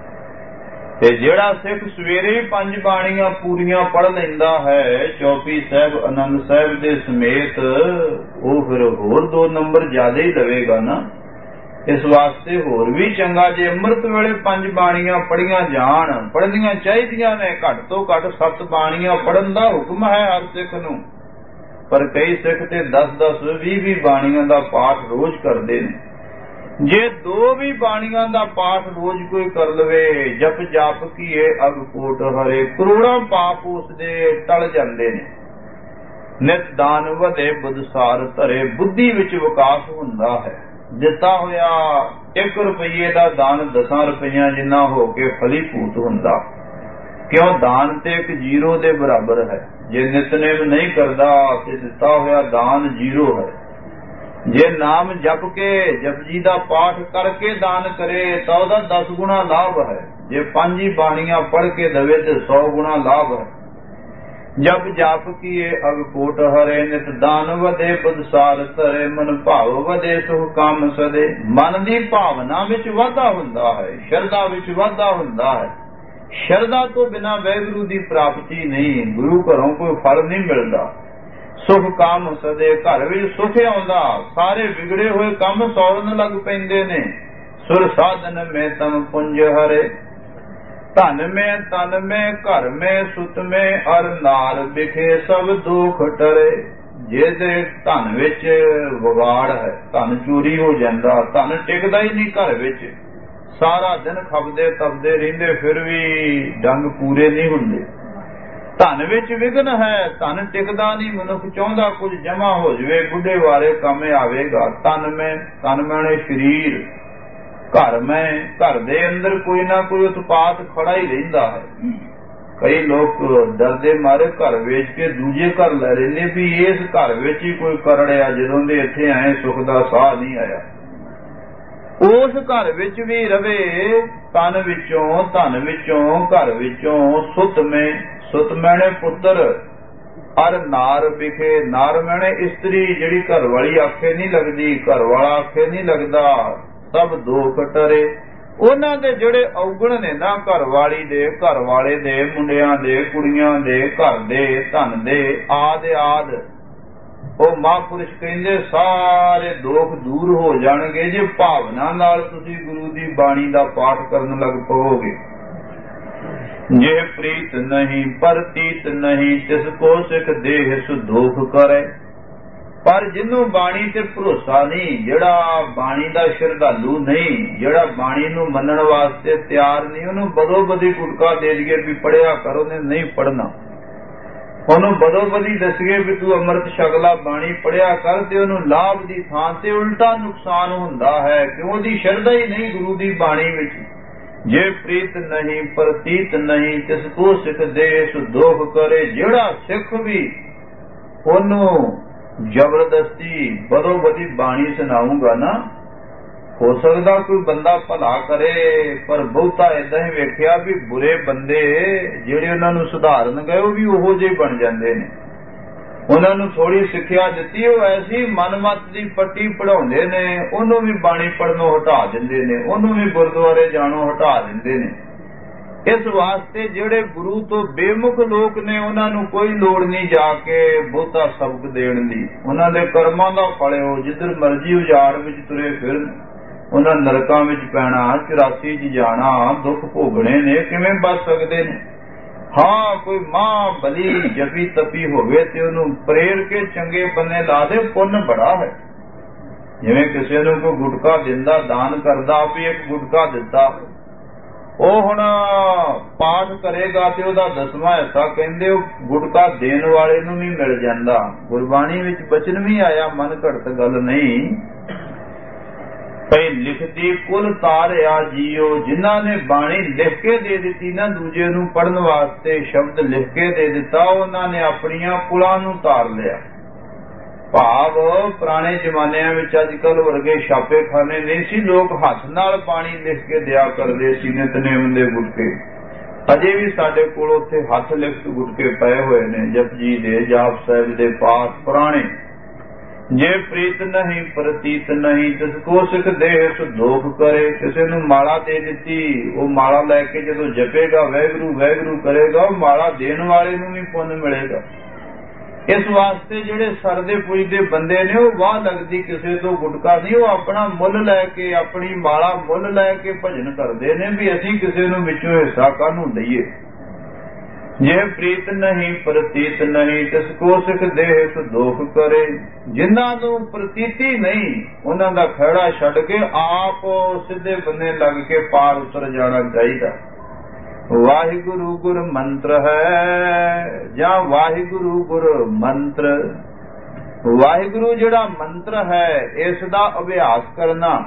ਤੇ ਜਿਹੜਾ ਸਿੱਖ ਸਵੇਰੇ 5 ਬਾਣੀਆਂ ਪੂਰੀਆਂ ਪੜ੍ਹ ਲੈਂਦਾ ਹੈ, ਚੌਪਈ ਸਾਹਿਬ ਆਨੰਦ ਸਾਹਿਬ ਦੇ ਸਮੇਤ, ਉਹ ਫਿਰ ਹੋਰ 2 ਨੰਬਰ ਜ਼ਿਆਦਾ ਹੀ ਲਵੇਗਾ ਨਾ। ਇਸ ਵਾਸਤੇ ਹੋਰ ਵੀ ਚੰਗਾ ਜੇ ਅੰਮ੍ਰਿਤ ਵੇਲੇ 5 ਬਾਣੀਆਂ ਪੜ੍ਹੀਆਂ ਜਾਣ। ਪੜ੍ਹਨੀਆਂ ਚਾਹੀਦੀਆਂ ਨੇ, ਘੱਟ ਤੋਂ ਘੱਟ 7 ਬਾਣੀਆਂ ਪੜ੍ਹਨ ਦਾ ਹੁਕਮ ਹੈ ਹਰ ਸਿੱਖ ਨੂੰ। ਪਰ ਕਈ ਸਿੱਖ ਤੇ 10-10, 20-20 ਬਾਣੀਆਂ ਦਾ ਪਾਠ ਰੋਜ਼ ਕਰਦੇ ਨੇ। ਜੇ 2 ਵੀ ਬਾਣੀਆਂ ਦਾ ਪਾਠ ਰੋਜ਼ ਕੋਈ ਕਰ ਲਵੇ, ਜਪ ਜਾਪ ਕੀਏ ਅਗ ਕੋਟ ਹਰੇ, ਕਰੋੜਾਂ ਪਾਪ ਉਸਦੇ ਟਲ ਜਾਂਦੇ ਨੇ। ਨਿਤ ਦਾਨ ਵਧੇ ਬੁੱਧਸਾਰ ਧਰੇ। ਬੁੱਧੀ ਵਿੱਚ ਵਿਕਾਸ ਹੁੰਦਾ ਹੈ। ਦਿੱਤਾ ਹੋਇਆ 1 ਰੁਪਈਏ ਦਾ ਦਾਨ 10 ਰੁਪਈਆਂ ਜਿੰਨਾ ਹੋ ਕੇ ਫਲੀਭੂਤ ਹੁੰਦਾ। ਕਿਉਂ? ਦਾਨ ਤੇ ਇੱਕ 0 ਦੇ ਬਰਾਬਰ ਹੈ। ਜੇ ਨਿਤਨੇਮ ਨਹੀਂ ਕਰਦਾ ਤੇ ਦਿੱਤਾ ਹੋਇਆ ਦਾਨ 0 ਹੈ। ਜੇ ਨਾਮ ਜਪ ਕੇ ਜਪਜੀ ਦਾ ਪਾਠ ਕਰਕੇ ਦਾਨ ਕਰੇ ਤਾਂ ਉਹਦਾ 10 ਗੁਣਾ ਲਾਭ ਹੈ। ਜੇ 5 ਹੀ ਬਾਣੀਆਂ ਪੜ੍ਹ ਕੇ ਦੇਵੇ ਤੇ 100 ਗੁਣਾ ਲਾਭ ਹੈ। ਜਪ ਜਾਪ ਕੀਏ ਅਗ ਕੋਟ ਹਰੇ। ਨਿਤ ਦਾਨ ਵਧੇ ਬੁੱਧਸਾਰ ਧਰੇ। ਮਨ ਭਾਵ ਵਧੇ ਸੁਖ ਕਾਮ ਸਦੇ। ਮਨ ਦੀ ਭਾਵਨਾ ਵਿੱਚ ਵਾਧਾ ਹੁੰਦਾ ਹੈ, ਸ਼ਰਧਾ ਵਿੱਚ ਵਾਧਾ ਹੁੰਦਾ ਹੈ। ਸ਼ਰਧਾ ਤੋਂ ਬਿਨਾਂ ਵਾਹਿਗੁਰੂ ਦੀ ਪ੍ਰਾਪਤੀ ਨਹੀਂ, ਗੁਰੂ ਘਰੋਂ ਕੋਈ ਫਲ ਨਹੀਂ ਮਿਲਦਾ। ਸੁਖ ਕਾਮ ਸਦੇ। ਘਰ ਵਿੱਚ ਸੁਖ ਆਉਂਦਾ, ਸਾਰੇ ਵਿਗੜੇ ਹੋਏ ਕੰਮ ਸੌਰਨ ਲੱਗ ਪੈਂਦੇ ਨੇ। ਸੁਰ ਸਾਧਨ ਮੈਂ ਤਮ ਪੁੰਜ ਹਰੇ। ਧਨ ਮੈਂ ਤਨ ਮੈਂ ਘਰ ਮੈਂ ਸੁਤ ਮੈਂ ਅਰ ਨਾਰ ਵਿਖੇ ਸਭ ਦੁਖ ਟਰੇ। ਜਿਹਦੇ ਧਨ ਵਿੱਚ ਵਿਗਾੜ ਹੈ, ਧਨ ਚੋਰੀ ਹੋ ਜਾਂਦਾ, ਧਨ ਟਿਕਦਾ ਹੀ ਨਹੀਂ ਘਰ ਵਿੱਚ, ਸਾਰਾ ਦਿਨ ਖਪਦੇ ਤਪਦੇ ਰਹਿੰਦੇ ਫਿਰ ਵੀ ਡੰਗ ਪੂਰੇ ਨਹੀਂ ਹੁੰਦੇ। ਧਨ ਵਿੱਚ ਵਿਘਨ ਹੈ, ਧਨ ਟਿਕਦਾ ਨਹੀਂ, ਮਨੁੱਖ ਚਾਹੁੰਦਾ ਕੁਝ ਜਮਾ ਹੋ ਜਾਵੇ, ਬੁੱਢੇ ਵਾਰੇ ਕੰਮ ਆਵੇਗਾ। ਤਨ ਮੈਂ ਸਰੀਰ, ਘਰ ਮੈਂ, ਘਰ ਦੇ ਅੰਦਰ ਕੋਈ ਨਾ ਕੋਈ ਉਤਪਾਤ ਖੜਾ ਹੀ ਰਹਿੰਦਾ ਹੈ। ਕਈ ਲੋਕ ਡਰਦੇ ਮਾਰੇ ਘਰ ਵੇਚ ਕੇ ਦੂਜੇ ਘਰ ਲੈ ਲੈਂਦੇ ਵੀ ਇਸ ਘਰ ਵਿੱਚ ਹੀ ਕੋਈ ਕਰੜਿਆ, ਜਦੋਂ ਦੇ ਇੱਥੇ ਆਏ ਸੁੱਖ ਦਾ ਸਾਹ ਨਹੀਂ ਆਇਆ। ਉਸ ਘਰ ਵਿੱਚ ਵੀ ਰਵੇ, ਤਨ ਵਿੱਚੋਂ, ਧਨ ਵਿੱਚੋਂ, ਘਰ ਵਿੱਚੋਂ। ਸੁਤ ਮੈਣੇ ਪੁੱਤਰ ਅਰ ਨਾਰ ਵਿਖੇ, ਨਾਰ ਮੈਣੇ ਇਸਤਰੀ, ਜਿਹੜੀ ਘਰ ਵਾਲੀ ਆਖੇ ਨਹੀਂ ਲੱਗਦੀ, ਘਰ ਵਾਲਾ ਆਖੇ ਨਹੀਂ ਲੱਗਦਾ। ਸਭ ਦੁੱਖ ਟਰੇ, ਉਹਨਾਂ ਦੇ ਜਿਹੜੇ ਔਗਣ ਨੇ ਨਾ, ਘਰ ਵਾਲੀ ਦੇ, ਘਰ ਵਾਲੇ ਦੇ, ਮੁੰਡਿਆਂ ਦੇ, ਕੁੜੀਆਂ ਦੇ, ਘਰ ਦੇ, ਧਨ ਦੇ, ਆਦ ਉਹ ਮਹਾਂਪੁਰਸ਼ ਕਹਿੰਦੇ ਸਾਰੇ ਦੁੱਖ ਦੂਰ ਹੋ ਜਾਣਗੇ ਜੇ ਭਾਵਨਾ ਨਾਲ ਤੁਸੀਂ ਗੁਰੂ ਦੀ ਬਾਣੀ ਦਾ ਪਾਠ ਕਰਨ ਲੱਗ ਪਵੋਗੇ। ਜੇ ਪ੍ਰੀਤ ਨਹੀਂ ਪਰਤੀਤ ਨਹੀਂ, ਤਿਸ ਕੋ ਸਿਖ ਦੇਹ ਸੁਦੋਖ ਕਰੇ। ਪਰ ਜਿਹਨੂੰ ਬਾਣੀ ਤੇ ਭਰੋਸਾ ਨਹੀਂ, ਜਿਹੜਾ ਬਾਣੀ ਦਾ ਸ਼ਰਧਾਲੂ ਨਹੀਂ, ਜਿਹੜਾ ਬਾਣੀ ਨੂੰ ਮੰਨਣ ਵਾਸਤੇ ਤਿਆਰ ਨਹੀਂ, ਉਹਨੂੰ ਬਦੋ ਬਦੀ ਗੁਟਕਾ ਦੇ ਦਈਏ ਵੀ ਪੜਿਆ ਕਰ, ਉਹਨੇ ਨਹੀਂ ਪੜਨਾ। ਉਹਨੂੰ ਬਦੋ ਬਦੀ ਦੱਸੀਏ ਵੀ ਤੂੰ ਅੰਮ੍ਰਿਤ ਛਕਲਾ, ਬਾਣੀ ਪੜਿਆ ਕਰ, ਤੇ ਉਹਨੂੰ ਲਾਭ ਦੀ ਥਾਂ ਤੇ ਉਲਟਾ ਨੁਕਸਾਨ ਹੁੰਦਾ ਹੈ, ਕਿਉਂ? ਉਹਦੀ ਸ਼ਰਧਾ ਹੀ ਨਹੀਂ ਗੁਰੂ ਦੀ ਬਾਣੀ ਵਿੱਚ। ਜੇ ਪ੍ਰੀਤ ਨਹੀਂ ਪਰਤੀਤ ਨਹੀਂ, ਤਿਸ ਕੋ ਸਿਖ ਦੇ ਸੁਦੋਖ ਕਰੇ। ਜਿਹੜਾ ਸਿੱਖ ਵੀ ਉਹਨੂੰ ਜ਼ਬਰਦਸਤੀ ਬਦੋ ਬਦੀ ਬਾਣੀ ਸੁਣਾਊਗਾ ਨਾ, ਹੋ ਸਕਦਾ ਕੋਈ ਬੰਦਾ ਭਲਾ ਕਰੇ, ਪਰ ਬਹੁਤਾ ਏਦਾਂ ਹੀ ਵੇਖਿਆ ਵੀ ਬੁਰੇ ਬੰਦੇ ਜਿਹੜੇ ਉਹਨਾਂ ਨੂੰ ਸੁਧਾਰਨ ਗਏ ਉਹ ਵੀ ਉਹੋ ਜਿਹੇ ਬਣ ਜਾਂਦੇ ਨੇ। ਉਹਨਾਂ ਨੂੰ ਥੋੜੀ ਸਿੱਖਿਆ ਦਿੱਤੀ, ਉਹ ਐਸੀ ਮਨਮਤ ਦੀ ਪੱਟੀ ਪੜਾਉਂਦੇ ਨੇ, ਉਹਨੂੰ ਵੀ ਬਾਣੀ ਪੜਨੋਂ ਹਟਾ ਦਿੰਦੇ ਨੇ, ਉਹਨੂੰ ਵੀ ਗੁਰਦੁਆਰੇ ਜਾਣੋਂ ਹਟਾ ਦਿੰਦੇ ਨੇ। ਇਸ ਵਾਸਤੇ ਜਿਹੜੇ ਗੁਰੂ ਤੋਂ ਬੇਮੁਖ ਲੋਕ ਨੇ, ਉਹਨਾਂ ਨੂੰ ਕੋਈ ਲੋੜ ਨਹੀਂ ਜਾ ਕੇ ਬਹੁਤਾ ਸਬਕ ਦੇਣ ਦੀ। ਉਹਨਾਂ ਦੇ ਕਰਮਾਂ ਦਾ ਫਲਿਓ, ਜਿੱਧਰ ਮਰਜੀ ਉਜਾੜ ਵਿੱਚ ਤੁਰੇ ਫਿਰਨ, ਉਹਨਾਂ ਨਰਕਾਂ ਵਿੱਚ ਪੈਣਾ, 84 ਚ ਜਾਣਾ, ਦੁੱਖ ਭੋਗਣੇ ਨੇ, ਕਿਵੇਂ ਬਚ ਸਕਦੇ ਨੇ? ਹਾਂ, ਕੋਈ ਮਾਂ ਬਲੀ ਜਪੀ ਤਪੀ ਹੋਵੇ ਤੇ ਉਹਨੂੰ ਪ੍ਰੇਰ ਕੇ ਚੰਗੇ ਬੰਨੇ ਲਾ ਦੇ, ਪੁੰਨ ਬੜਾ ਹੈ। ਜਿਵੇਂ ਕਿਸੇ ਨੂੰ ਕੋਈ ਗੁਟਕਾ ਦਿੰਦਾ, ਦਾਨ ਕਰਦਾ, ਵੀ ਇੱਕ ਗੁਟਕਾ ਦਿੱਤਾ, ਉਹ ਹੁਣ ਪਾਠ ਕਰੇਗਾ ਤੇ ਉਹਦਾ 10ਵਾਂ ਹਿੱਸਾ ਕਹਿੰਦੇ ਉਹ ਗੁਟਕਾ ਦੇਣ ਵਾਲੇ ਨੂੰ ਵੀ ਮਿਲ ਜਾਂਦਾ। ਗੁਰਬਾਣੀ ਵਿੱਚ ਬਚਨ ਵੀ ਆਇਆ, ਮਨ ਘੜਤ ਗੱਲ ਨਹੀਂ। ਭਈ ਲਿਖਦੀ ਕੁਲ ਤਾਰਿਆ ਜੀਓ, ਜਿਨ੍ਹਾਂ ਨੇ ਬਾਣੀ ਲਿਖ ਕੇ ਦੇ ਦਿੱਤੀ ਨਾ ਦੂਜੇ ਨੂੰ ਪੜਨ ਵਾਸਤੇ, ਸ਼ਬਦ ਲਿਖ ਕੇ ਦੇ ਦਿੱਤਾ, ਉਹਨਾਂ ਨੇ ਆਪਣੀਆਂ ਕੁਲਾਂ ਨੂੰ ਤਾਰ ਲਿਆ। ਭਾਵ ਪੁਰਾਣੇ ਜ਼ਮਾਨਿਆਂ ਵਿੱਚ ਅੱਜ ਕੱਲ ਵਰਗੇ ਛਾਪੇਖਾਨੇ ਨਹੀਂ ਸੀ, ਲੋਕ ਹੱਥ ਨਾਲ ਬਾਣੀ ਲਿਖ ਕੇ ਦਿਆ ਕਰਦੇ ਸੀ, ਨਿਤਨੇਮ ਦੇ ਗੁਟਕੇ। ਅਜੇ ਵੀ ਸਾਡੇ ਕੋਲ ਉੱਥੇ ਹੱਥ ਲਿਖਤ ਗੁਟਕੇ ਪਏ ਹੋਏ ਨੇ, ਜਪਜੀ ਦੇ, ਜਾਪ ਸਾਹਿਬ ਦੇ ਪਾਠ ਪੁਰਾਣੇ। ਜੇ ਪ੍ਰੀਤ ਨਹੀਂ ਪ੍ਰਤੀਤ ਨਹੀਂ, ਤਿਸ ਕੋ ਸਿਖ ਦੇਹ ਸੁਦੋਖ ਕਰੇ। ਕਿਸੇ ਨੂੰ ਮਾਲਾ ਦੇ ਦਿੱਤੀ, ਉਹ ਮਾਲਾ ਲੈ ਕੇ ਜਦੋਂ ਜਪੇਗਾ, ਵਾਹਿਗੁਰੂ ਵਾਹਿਗੁਰੂ ਕਰੇਗਾ, ਉਹ ਮਾਲਾ ਦੇਣ ਵਾਲੇ ਨੂੰ ਵੀ ਪੁੰਨ ਮਿਲੇਗਾ। ਇਸ ਵਾਸਤੇ ਜਿਹੜੇ ਸਰਦੇ ਪੁੱਜਦੇ ਬੰਦੇ ਨੇ, ਉਹ ਵਾਹ ਲੱਗਦੀ ਕਿਸੇ ਤੋਂ ਗੁਟਕਾ ਨਹੀਂ, ਉਹ ਆਪਣਾ ਮੁੱਲ ਲੈ ਕੇ, ਆਪਣੀ ਮਾਲਾ ਮੁੱਲ ਲੈ ਕੇ ਭਜਨ ਕਰਦੇ ਨੇ ਵੀ ਅਸੀਂ ਕਿਸੇ ਨੂੰ ਵਿੱਚੋਂ ਹਿੱਸਾ ਕਾਹਨੂੰ ਦਈਏ। ਜੇ ਪ੍ਰੀਤ ਨਹੀਂ ਪ੍ਰਤੀਤ ਨਹੀਂ, ਤਿਸ ਕੋ ਸਿਖ ਦੇਹ ਸੁਦੋਖ ਕਰੇ। ਜਿਨ੍ਹਾਂ ਨੂੰ ਪ੍ਰਤੀਤੀ ਨਹੀਂ, ਉਹਨਾਂ ਦਾ ਖਹਿੜਾ ਛੱਡ ਕੇ ਆਪ ਸਿੱਧੇ ਬੰਨੇ ਲੱਗ ਕੇ ਪਾਰ ਉਤਰ ਜਾਣਾ ਚਾਹੀਦਾ। ਵਾਹਿਗੁਰੂ ਗੁਰ ਮੰਤਰ ਹੈ ਜਾਂ ਵਾਹਿਗੁਰੂ ਗੁਰ ਮੰਤਰ। ਵਾਹਿਗੁਰੂ ਜਿਹੜਾ ਮੰਤਰ ਹੈ, ਇਸ ਦਾ ਅਭਿਆਸ ਕਰਨਾ।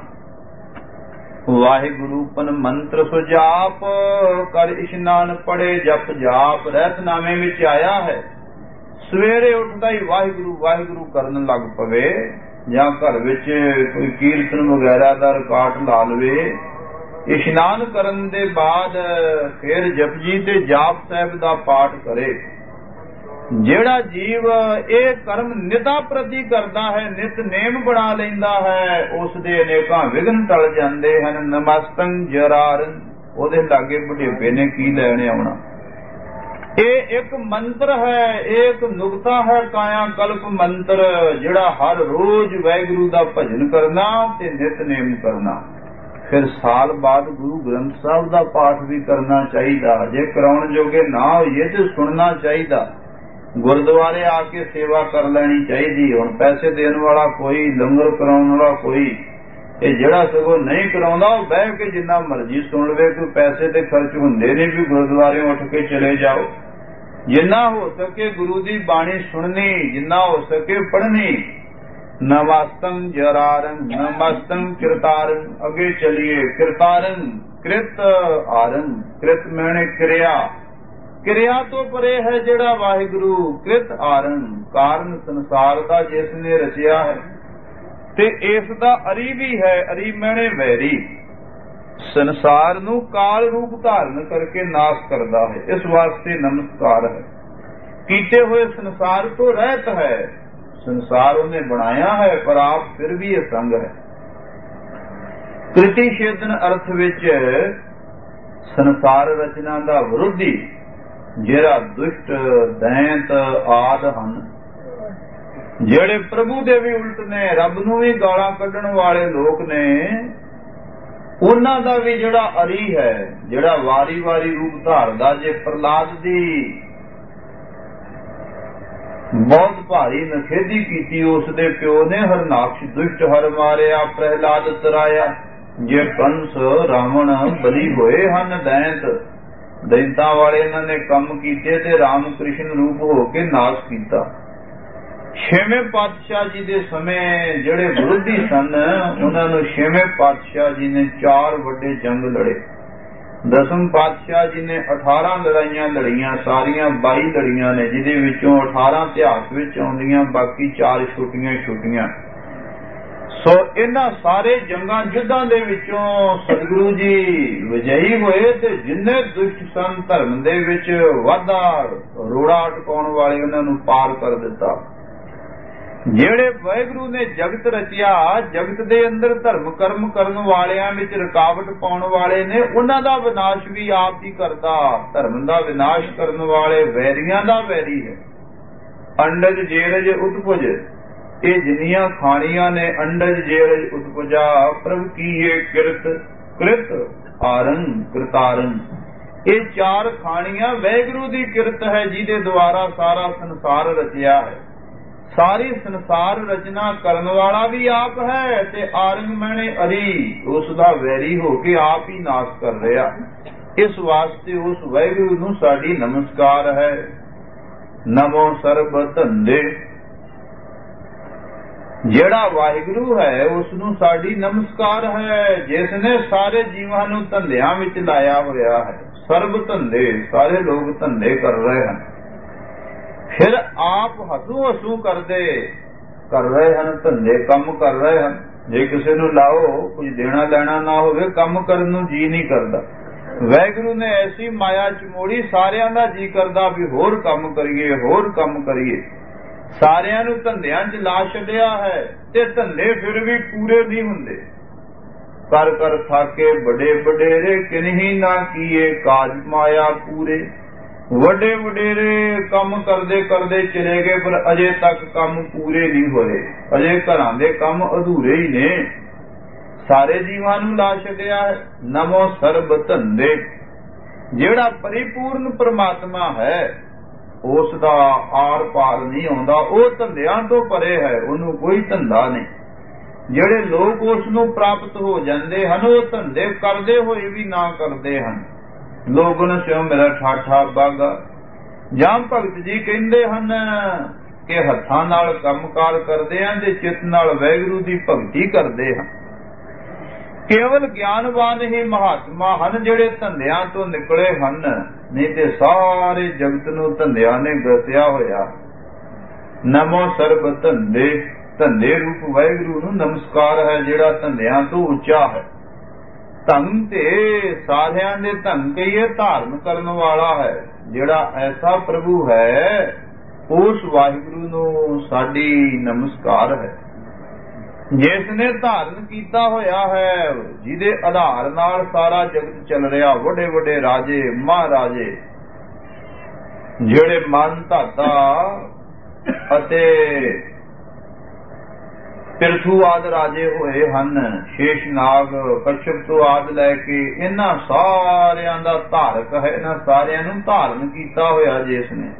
ਵਾਹਿਗੁਰੂ ਪਨ ਮੰਤਰ ਸੁਜਾਪ, ਕਰ ਇਸ਼ਨਾਨ ਪੜੇ ਜਪ ਜਾਪ। ਰਹਿਤਨਾਮੇ ਵਿੱਚ ਆਇਆ ਹੈ, ਸਵੇਰੇ ਉੱਠਦਾ ਹੀ ਵਾਹਿਗੁਰੂ ਵਾਹਿਗੁਰੂ ਕਰਨ ਲੱਗ ਪਵੇ, ਜਾਂ ਘਰ ਵਿੱਚ ਕੋਈ ਕੀਰਤਨ ਵਗੈਰਾ ਦਾ ਰਿਕਾਰਡ ਲਾ ਲਵੇ। ਇਸ਼ਨਾਨ ਕਰਨ ਦੇ ਬਾਅਦ ਫਿਰ ਜਪਜੀ ਤੇ ਜਾਪ ਸਾਹਿਬ ਦਾ ਪਾਠ ਕਰੇ। ਜਿਹੜਾ ਜੀਵ ਇਹ ਕਰਮ ਨਿਤਾ ਪ੍ਰਤੀ ਕਰਦਾ ਹੈ, ਨਿਤਨੇਮ ਬਣਾ ਲੈਂਦਾ ਹੈ, ਉਸ ਦੇ ਅਨੇਕਾਂ ਵਿਘਨ ਟਲ ਜਾਂਦੇ ਹਨ। ਨਮਸਤੰ ਜਰਾਰਨ, ਉਹਦੇ ਲਾਗੇ ਬੁਢੇਪੇ ਨੇ ਕੀ ਲੈਣ ਆਉਣਾ। ਇਹ ਇੱਕ ਮੰਤਰ ਹੈ, ਇਹ ਇੱਕ ਨੁਕਤਾ ਹੈ, ਕਾਇਆ ਕਲਪ ਮੰਤਰ, ਜਿਹੜਾ ਹਰ ਰੋਜ਼ ਵਾਹਿਗੁਰੂ ਦਾ ਭਜਨ ਕਰਨਾ ਤੇ ਨਿਤਨੇਮ ਕਰਨਾ। ਫਿਰ ਸਾਲ ਬਾਅਦ ਗੁਰੂ ਗ੍ਰੰਥ ਸਾਹਿਬ ਦਾ ਪਾਠ ਵੀ ਕਰਨਾ ਚਾਹੀਦਾ। ਜੇ ਕਰਾਉਣ ਜੋਗੇ ਨਾ ਹੋਈਏ ਤੇ ਸੁਣਨਾ ਚਾਹੀਦਾ। ਗੁਰਦੁਆਰੇ ਆ ਕੇ ਸੇਵਾ ਕਰ ਲੈਣੀ ਚਾਹੀਦੀ। ਹੁਣ ਪੈਸੇ ਦੇਣ ਵਾਲਾ ਕੋਈ, ਲੰਗਰ ਕਰਾਉਣ ਵਾਲਾ ਕੋਈ, ਇਹ ਜਿਹੜਾ ਸਗੋਂ ਨਹੀਂ ਕਰਾਉਂਦਾ ਉਹ ਬਹਿ ਕੇ ਜਿੰਨਾ ਮਰਜ਼ੀ ਸੁਣ ਲਵੇ। ਕੋਈ ਪੈਸੇ ਤੇ ਖਰਚ ਹੁੰਦੇ ਨੇ ਵੀ ਗੁਰਦੁਆਰੇ ਉੱਠ ਕੇ ਚਲੇ ਜਾਓ। ਜਿੰਨਾ ਹੋ ਸਕੇ ਗੁਰੂ ਦੀ ਬਾਣੀ ਸੁਣਨੀ, ਜਿੰਨਾ ਹੋ ਸਕੇ ਪੜ੍ਹਨੀ। ਨਮਸਤੰ ਜਰਾਰੰ ਨਮਸਤੰ ਕਿਰਤਾਰੰ। ਅੱਗੇ ਚਲੀਏ। ਕਿਰਤਾਰੰ ਕ੍ਰਿਤ ਆਰੰ। ਕ੍ਰਿਤ ਮੈਨੇ ਕਿਰਿਆ, ਕਿਰਿਆ ਤੋਂ ਪਰੇ ਹੈ ਜਿਹੜਾ ਵਾਹਿਗੁਰੂ। ਕ੍ਰਿਤ ਆਰੰ ਕਾਰਨ ਸੰਸਾਰ ਦਾ ਜਿਸ ਨੇ ਰਚਿਆ ਹੈ ਤੇ ਇਸ ਦਾ ਅਰੀ ਵੀ ਹੈ। ਅਰੀ ਮੈਨੇ ਵੈਰੀ, ਸੰਸਾਰ ਨੂੰ ਕਾਲ ਰੂਪ ਧਾਰਨ ਕਰਕੇ ਨਾਸ਼ ਕਰਦਾ ਹੈ। ਇਸ ਵਾਸਤੇ ਨਮਸਕਾਰ ਹੈ। ਕੀਤੇ ਹੋਏ ਸੰਸਾਰ ਤੋਂ ਰਹਿਤ ਹੈ। ਸੰਸਾਰ ਉਹਨੇ ਬਣਾਇਆ ਹੈ ਪਰ ਆਪ ਫਿਰ ਵੀ ਅਸੰਗ ਹੈ। ਕ੍ਰਿਤੀ ਛੇਦਨ ਅਰਥ ਵਿੱਚ ਸੰਸਾਰ ਰਚਨਾ ਦਾ ਵਿਰੋਧੀ ਜਿਹੜਾ ਦੁਸ਼ਟ ਦੈਂਤ ਆਦ ਹਨ, ਜਿਹੜੇ ਪ੍ਰਭੂ ਦੇ ਵੀ ਉਲਟ ਨੇ, ਰੱਬ ਨੂੰ ਵੀ ਗਾਲਾਂ ਕੱਢਣ ਵਾਲੇ ਲੋਕ ਨੇ, ਉਹਨਾਂ ਦਾ ਵੀ ਜਿਹੜਾ ਅਰੀ ਹੈ, ਜਿਹੜਾ ਵਾਰੀ ਵਾਰੀ ਰੂਪ ਧਾਰਦਾ। ਜੇ ਪ੍ਰਹਲਾਦ ਦੀ ਬਹੁਤ ਭਾਰੀ ਨਖੇਦੀ ਕੀਤੀ ਉਸ ਦੇ ਪਿਓ ਨੇ, ਹਰਨਾਕਸ਼ ਦੁਸ਼ਟ ਹਰ ਮਾਰਿਆ ਪ੍ਰਹਲਾਦ ਤਰਾਇਆ। ਜੇ ਕੰਸ ਰਾਵਣ ਬਲੀ ਹੋਏ ਹਨ ਦੈਂਤ, ਦੈਂਤਾਂ ਵਾਲੇ ਇਹਨਾਂ ਨੇ ਕੰਮ ਕੀਤੇ ਤੇ ਰਾਮ ਕ੍ਰਿਸ਼ਨ ਰੂਪ ਹੋ ਕੇ ਨਾਸ਼ ਕੀਤਾ। ਛੇਵੇਂ ਪਾਤਸ਼ਾਹ ਜੀ ਦੇ ਸਮੇਂ ਜਿਹੜੇ ਵਿਰੋਧੀ ਸਨ, ਉਹਨਾਂ ਨੂੰ ਛੇਵੇਂ ਪਾਤਸ਼ਾਹ ਜੀ ਨੇ 4 ਵੱਡੇ ਜੰਗ ਲੜੇ। ਦਸਮ ਪਾਤਸ਼ਾਹ ਜੀ ਨੇ 18 ਲੜਾਈਆਂ ਲੜੀਆਂ। ਸਾਰੀਆਂ 22 ਲੜੀਆਂ ਨੇ, ਜਿਹਦੇ ਵਿੱਚੋਂ 18 ਇਤਿਹਾਸ ਵਿੱਚ ਆਉਂਦੀਆਂ, ਬਾਕੀ 4 ਛੋਟੀਆਂ। ਸੋ ਇਹਨਾਂ ਸਾਰੇ ਜੰਗਾਂ ਯੁੱਧਾਂ ਦੇ ਵਿੱਚੋਂ ਸਤਿਗੁਰੂ ਜੀ ਵਿਜয়ੀ ਹੋਏ ਤੇ ਜਿੰਨੇ ਦੁਸ਼ਟ ਸਨ ਧਰਮ ਦੇ ਵਿੱਚ ਵਾਧਾ ਰੋੜਾ ਅਟਕਾਉਣ ਵਾਲੇ, ਉਹਨਾਂ ਨੂੰ ਪਾਰ ਕਰ ਦਿੱਤਾ। ਜਿਹੜੇ ਵਾਹਿਗੁਰੂ ਨੇ ਜਗਤ ਰਚਿਆ, ਜਗਤ ਦੇ ਅੰਦਰ ਧਰਮ ਕਰਮ ਕਰਨ ਵਾਲਿਆਂ ਵਿੱਚ ਰੁਕਾਵਟ ਪਾਉਣ ਵਾਲੇ ਨੇ, ਉਹਨਾਂ ਦਾ ਵਿਨਾਸ਼ ਵੀ ਆਪ ਹੀ ਕਰਦਾ। ਧਰਮ ਦਾ ਵਿਨਾਸ਼ ਕਰਨ ਵਾਲੇ ਵੈਰੀਆਂ ਦਾ ਵੈਰੀ ਹੈ। ਅੰਡਜ ਜੇਰਜ ਉਤਪੁਜ, ਇਹ ਜਿੰਨੀਆਂ ਖਾਣੀਆਂ ਨੇ, ਅੰਡਜ ਜੇਰਜ ਉਤਪੁਜਾ ਪ੍ਰਭ ਕੀਏ ਕਿਰਤ। ਕ੍ਰਿਤ ਆਰੰ ਕ੍ਰਿਤਾਰੰ, ਇਹ 4 ਖਾਣੀਆਂ ਵਾਹਿਗੁਰੂ ਦੀ ਕਿਰਤ ਹੈ, ਜਿਹਦੇ ਦੁਆਰਾ ਸਾਰਾ ਸੰਸਾਰ ਰਚਿਆ ਹੈ। ਸਾਰੀ ਸੰਸਾਰ ਰਚਨਾ ਕਰਨ ਵਾਲਾ ਵੀ ਆਪ ਹੈ ਤੇ ਆਰੰਗ ਮੈਨੇ ਅਰੀ, ਉਸ ਦਾ ਵੈਰੀ ਹੋ ਕੇ ਆਪ ਹੀ ਨਾਸ਼ ਕਰ ਰਿਹਾ। ਇਸ ਵਾਸਤੇ ਉਸ ਵਾਹਿਗੁਰੂ ਨੂੰ ਸਾਡੀ ਨਮਸਕਾਰ ਹੈ। ਨਮੋ ਸਰਬ ਧੰਦੇ, ਜਿਹੜਾ ਵਾਹਿਗੁਰੂ ਹੈ ਉਸ ਨੂੰ ਸਾਡੀ ਨਮਸਕਾਰ ਹੈ, ਜਿਸ ਨੇ ਸਾਰੇ ਜੀਵਾਂ ਨੂੰ ਧੰਦਿਆਂ ਵਿੱਚ ਲਾਇਆ ਹੋਇਆ ਹੈ। ਸਰਬ ਧੰਦੇ, ਸਾਰੇ ਲੋਕ ਧੰਦੇ ਕਰ ਰਹੇ ਹਨ, ਫਿਰ ਆਪ ਹਸੂ ਕਰਦੇ ਕਰ ਰਹੇ ਹਨ, ਧੰਦੇ ਕੰਮ ਕਰ ਰਹੇ ਹਨ। ਜੇ ਕਿਸੇ ਨੂੰ ਲਾਓ, ਕੁਝ ਦੇਣਾ ਲੈਣਾ ਨਾ ਹੋਵੇ, ਕੰਮ ਕਰਨ ਨੂੰ ਜੀ ਨਹੀਂ ਕਰਦਾ। ਵਾਹਿਗੁਰੂ ਨੇ ਐਸੀ ਮਾਇਆ ਚ ਮੋੜੀ, ਸਾਰਿਆਂ ਦਾ ਜੀ ਕਰਦਾ ਵੀ ਹੋਰ ਕੰਮ ਕਰੀਏ, ਹੋਰ ਕੰਮ ਕਰੀਏ। ਸਾਰਿਆਂ ਨੂੰ ਧੰਦਿਆਂ ਚ ਲਾ ਛੱਡਿਆ ਹੈ ਤੇ ਧੰਦੇ ਫਿਰ ਵੀ ਪੂਰੇ ਨਹੀਂ ਹੁੰਦੇ। ਕਰ ਕਰ ਥਾਕੇ ਵੱਡੇ ਵਡੇਰੇ, ਕਿਨਹੀ ਨਾ ਕੀਏ ਕਾਜ ਮਾਇਆ ਪੂਰੇ। ਵੱਡੇ ਵਡੇਰੇ ਕੰਮ ਕਰਦੇ ਕਰਦੇ ਚਲੇ ਗਏ, ਪਰ ਅਜੇ ਤੱਕ ਕੰਮ ਪੂਰੇ ਨਹੀਂ ਹੋਏ। ਅਜੇ ਘਰਾਂ ਦੇ ਕੰਮ ਅਧੂਰੇ ਹੀ ਨੇ। ਸਾਰੇ ਜੀਵਾਂ ਨੂੰ ਲਾ ਛੱਡਿਆ ਹੈ। ਨਮੋ ਸਰਬ ਧੰਦੇ, ਜਿਹੜਾ ਪਰਿਪੂਰਨ ਪ੍ਰਮਾਤਮਾ ਹੈ ਉਸ ਦਾ ਆਰ ਪਾਰ ਨਹੀਂ ਆਉਂਦਾ। ਉਹ ਧੰਦਿਆਂ ਤੋਂ ਪਰੇ ਹੈ, ਉਹਨੂੰ ਕੋਈ ਧੰਦਾ ਨਹੀਂ। ਜਿਹੜੇ ਲੋਕ ਉਸ ਨੂੰ ਪ੍ਰਾਪਤ ਹੋ ਜਾਂਦੇ ਹਨ, ਉਹ ਧੰਦੇ ਕਰਦੇ ਹੋਏ ਵੀ ਨਾ ਕਰਦੇ ਹਨ। ਲੋਗਨ ਸਿਓ ਮੇਰਾ ਠਾਠਾ ਬਾਗਾ। ਜਾਂ ਭਗਤ ਜੀ ਕਹਿੰਦੇ ਹਨ ਕਿ ਹੱਥਾਂ ਨਾਲ ਕੰਮਕਾਰ ਕਰਦੇ ਹਨ ਤੇ ਚਿੱਤ ਨਾਲ ਵਾਹਿਗੁਰੂ ਦੀ ਭਗਤੀ ਕਰਦੇ ਹਨ। ਕੇਵਲ ਗਿਆਨਵਾਨ ਹੀ ਮਹਾਤਮਾ ਹਨ ਜਿਹੜੇ ਧੰਦਿਆਂ ਤੋਂ ਨਿਕਲੇ ਹਨ, ਨਹੀਂ ਤੇ ਸਾਰੇ ਜਗਤ ਨੂੰ ਧੰਦਿਆਂ ਨੇ ਗਸਿਆ ਹੋਇਆ। ਨਮੋ ਸਰਬ ਧੰਦੇ, ਧੰਦੇ ਰੂਪ ਵਾਹਿਗੁਰੂ ਨੂੰ ਨਮਸਕਾਰ ਹੈ, ਜਿਹੜਾ ਧੰਦਿਆਂ ਤੋਂ ਉੱਚਾ ਹੈ। ਧੰਨ ਤੇ ਸਾਰਿਆਂ ਦੇ ਧੰਨ ਕਹੀਏ, ਧਾਰਨ ਕਰਨ ਵਾਲਾ ਹੈ। ਜਿਹੜਾ ਐਸਾ ਪ੍ਰਭੂ ਹੈ, ਉਸ ਵਾਹਿਗੁਰੂ ਨੂੰ ਸਾਡੀ ਨਮਸਕਾਰ ਹੈ। ਜਿਸ ਨੇ ਧਾਰਨ ਕੀਤਾ ਹੋਇਆ ਹੈ, ਜਿਹਦੇ ਆਧਾਰ ਨਾਲ ਸਾਰਾ ਜਗਤ ਚੱਲ ਰਿਹਾ। ਵੱਡੇ ਵੱਡੇ ਰਾਜੇ ਮਹਾਰਾਜੇ, ਜਿਹੜੇ ਮਨ ਧਾਤਾ ਅਤੇ ਪਿਰਥੂ ਆਦ ਰਾਜੇ ਹੋਏ ਹਨ, ਸ਼ੇਸ਼ਨਾਗ ਕਛਪ ਤੋਂ ਆਦ ਲੈ ਕੇ ਇਹਨਾਂ ਸਾਰਿਆਂ ਦਾ ਧਾਰਕ ਹੈ, ਇਹਨਾਂ ਸਾਰਿਆਂ ਨੂੰ ਧਾਰਨ ਕੀਤਾ ਹੋਇਆ ਜਿਸ ਨੇ।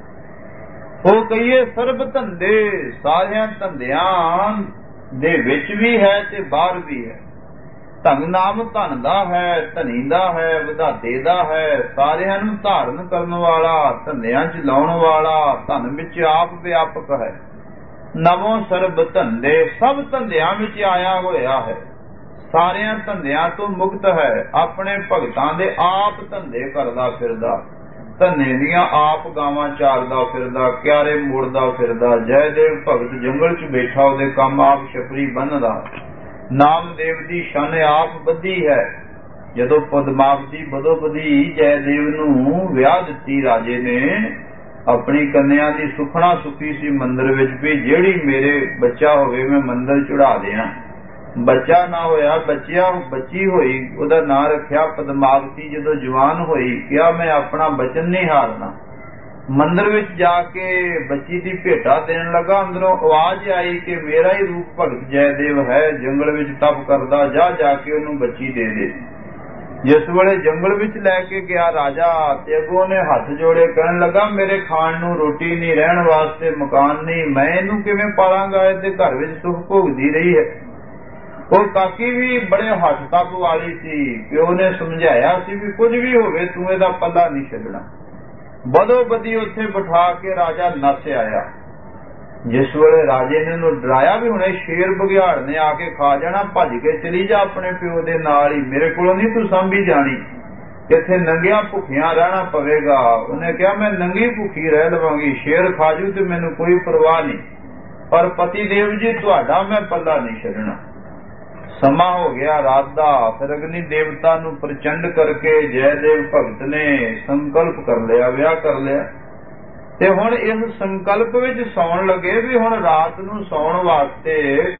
ਉਹ ਕਹੀਏ ਸਰਬ ਧੰਦੇ, ਸਾਰਿਆਂ ਧੰਦਿਆਂ ਦੇ ਵਿੱਚ ਵੀ ਹੈ ਤੇ ਬਾਹਰ ਵੀ ਹੈ। ਧਨ ਨਾਮ ਧਨ ਦਾ ਹੈ, ਧਨੀ ਦਾ ਹੈ, ਵਿਧਾਤੇ ਦਾ ਹੈ, ਸਾਰਿਆਂ ਨੂੰ ਧਾਰਨ ਕਰਨ ਵਾਲਾ, ਧੰਦਿਆਂ ਚ ਲਾਉਣ ਵਾਲਾ, ਧਨ ਵਿੱਚ ਆਪ ਵਿਆਪਕ ਹੈ। ਨਵੋਂ ਸਰਬ ਧੰਦੇ, ਸਭ ਧੰਦਿਆਂ ਵਿੱਚ ਆਇਆ ਹੋਇਆ ਹੈ, ਸਾਰਿਆਂ ਧੰਦਿਆਂ ਤੋਂ ਮੁਕਤ ਹੈ। ਆਪਣੇ ਭਗਤਾਂ ਦੇ ਆਪ ਧੰਦੇ ਕਰਦਾ ਫਿਰਦਾ, ਧੰਨੇ ਦੀਆਂ ਆਪ ਗਾਵਾਂ ਚਾਰਦਾ ਫਿਰਦਾ, ਕਿਆਰੇ ਮੋੜਦਾ ਫਿਰਦਾ। ਜੈਦੇਵ ਭਗਤ ਜੰਗਲ ਚ ਬੈਠਾ, ਉਹਦੇ ਕੰਮ ਆਪ ਛਪਰੀ ਬੰਨਦਾ। ਨਾਮਦੇਵ ਦੀ ਸ਼ਨ ਆਪ ਬੱਧੀ ਹੈ। ਜਦੋਂ ਪਦਮਾਵਤੀ ਬਦੋਬਦੀ ਜੈਦੇਵ ਨੂੰ ਵਿਆਹ ਦਿੱਤੀ ਰਾਜੇ ਨੇ, ਆਪਣੀ ਕੰਨਿਆ ਦੀ ਸੁਖਣਾ ਸੁਖੀ ਸੀ ਮੰਦਰ ਵਿੱਚ ਵੀ ਜਿਹੜੀ ਮੇਰੇ ਬੱਚਾ ਹੋਵੇ ਮੈਂ ਮੰਦਰ ਚੜਾ ਦਿਆਂ। ਬੱਚਾ ਨਾ ਹੋਇਆ, ਬੱਚੀ ਹੋਈ, ਉਹਦਾ ਨਾਂ ਰੱਖਿਆ ਪਦਮਾਵਤੀ। ਜਦੋਂ ਜਵਾਨ ਹੋਈ ਕਿਹਾ ਮੈਂ ਆਪਣਾ ਬਚਨ ਨਹੀਂ ਹਾਰਨਾ। ਮੰਦਰ ਵਿੱਚ ਜਾ ਕੇ ਬੱਚੀ ਦੀ ਭੇਟਾ ਦੇਣ ਲੱਗਾ, ਅੰਦਰੋਂ ਆਵਾਜ਼ ਆਈ ਕਿ ਮੇਰਾ ਹੀ ਰੂਪ ਭਗਤ ਜੈਦੇਵ ਹੈ, ਜੰਗਲ ਵਿੱਚ ਤਪ ਕਰਦਾ, ਜਾ ਕੇ ਉਹਨੂੰ ਬੱਚੀ ਦੇ ਦੇ। ਜਿਸ ਵੇਲੇ ਜੰਗਲ ਵਿੱਚ ਲੈ ਕੇ ਗਿਆ ਰਾਜਾ ਤੇ ਅੱਗੋਂ ਨੇ ਹੱਥ ਜੋੜੇ, ਕਹਿਣ ਲੱਗਾ ਮੇਰੇ ਖਾਣ ਨੂੰ ਰੋਟੀ ਨਹੀਂ, ਰਹਿਣ ਵਾਸਤੇ ਮਕਾਨ ਨਹੀਂ, ਮੈਂ ਇਹਨੂੰ ਕਿਵੇਂ ਪਾਲਾਂਗਾ? ਇਹਦੇ ਘਰ ਵਿੱਚ ਸੁਖ ਭੋਗਦੀ ਰਹੀ ਹੈ। ਉਹ ਕਾਕੀ ਵੀ ਬੜੇ ਹੱਥ ਤੱਕ ਵਾਲੀ ਸੀ, ਪਿਓ ਨੇ ਸਮਝਾਇਆ ਸੀ ਵੀ ਕੁਝ ਵੀ ਹੋਵੇ ਤੂੰ ਇਹਦਾ ਪੱਲਾ ਨਹੀਂ ਛੱਡਣਾ। ਬਦੋ ਬਦੀ ਉੱਥੇ ਬਿਠਾ ਕੇ ਰਾਜਾ ਨੱਸ ਆਇਆ। ਜਿਸ ਵੇਲੇ ਰਾਜੇ ਨੇ ਉਹਨੂੰ ਡਰਾਇਆ ਵੀ ਹੁਣੇ ਸ਼ੇਰ ਬਘਿਆੜ ਨੇ ਆ ਕੇ ਖਾ ਜਾਣਾ, ਭੱਜ ਕੇ ਚਲੀ ਜਾ ਆਪਣੇ ਪਿਓ ਦੇ ਨਾਲ ਹੀ, ਮੇਰੇ ਕੋਲੋਂ ਨਹੀਂ ਤੂੰ ਸਾਂਭੀ ਜਾਣੀ, ਇੱਥੇ ਨੰਗਿਆਂ ਭੁੱਖਿਆਂ ਰਹਿਣਾ ਪਵੇਗਾ। ਉਹਨੇ ਕਿਹਾ ਮੈਂ ਨੰਗੀ ਭੁੱਖੀ ਰਹਿ ਲਵਾਂਗੀ, ਸ਼ੇਰ ਖਾ ਜੂ ਤੇ ਮੈਨੂੰ ਕੋਈ ਪਰਵਾਹ ਨਹੀਂ, ਪਰ ਪਤੀ ਦੇਵ ਜੀ ਤੁਹਾਡਾ ਮੈਂ ਪੱਲਾ ਨਹੀਂ ਛੱਡਣਾ। ਸਮਾਂ ਹੋ ਗਿਆ ਰਾਤ ਦਾ। ਫਿਰ ਅਗਨੀ ਦੇਵਤਾ ਨੂੰ ਪ੍ਰਚੰਡ ਕਰਕੇ ਜੈਦੇਵ ਭਗਤ ਨੇ ਸੰਕਲਪ ਕਰ ਲਿਆ, ਵਿਆਹ ਕਰ ਲਿਆ। ਤੇ ਹੁਣ ਇਸ ਸੰਕਲਪ ਵਿੱਚ ਸੌਣ ਲੱਗੇ ਵੀ ਹੁਣ ਰਾਤ ਨੂੰ ਸੌਣ ਵਾਸਤੇ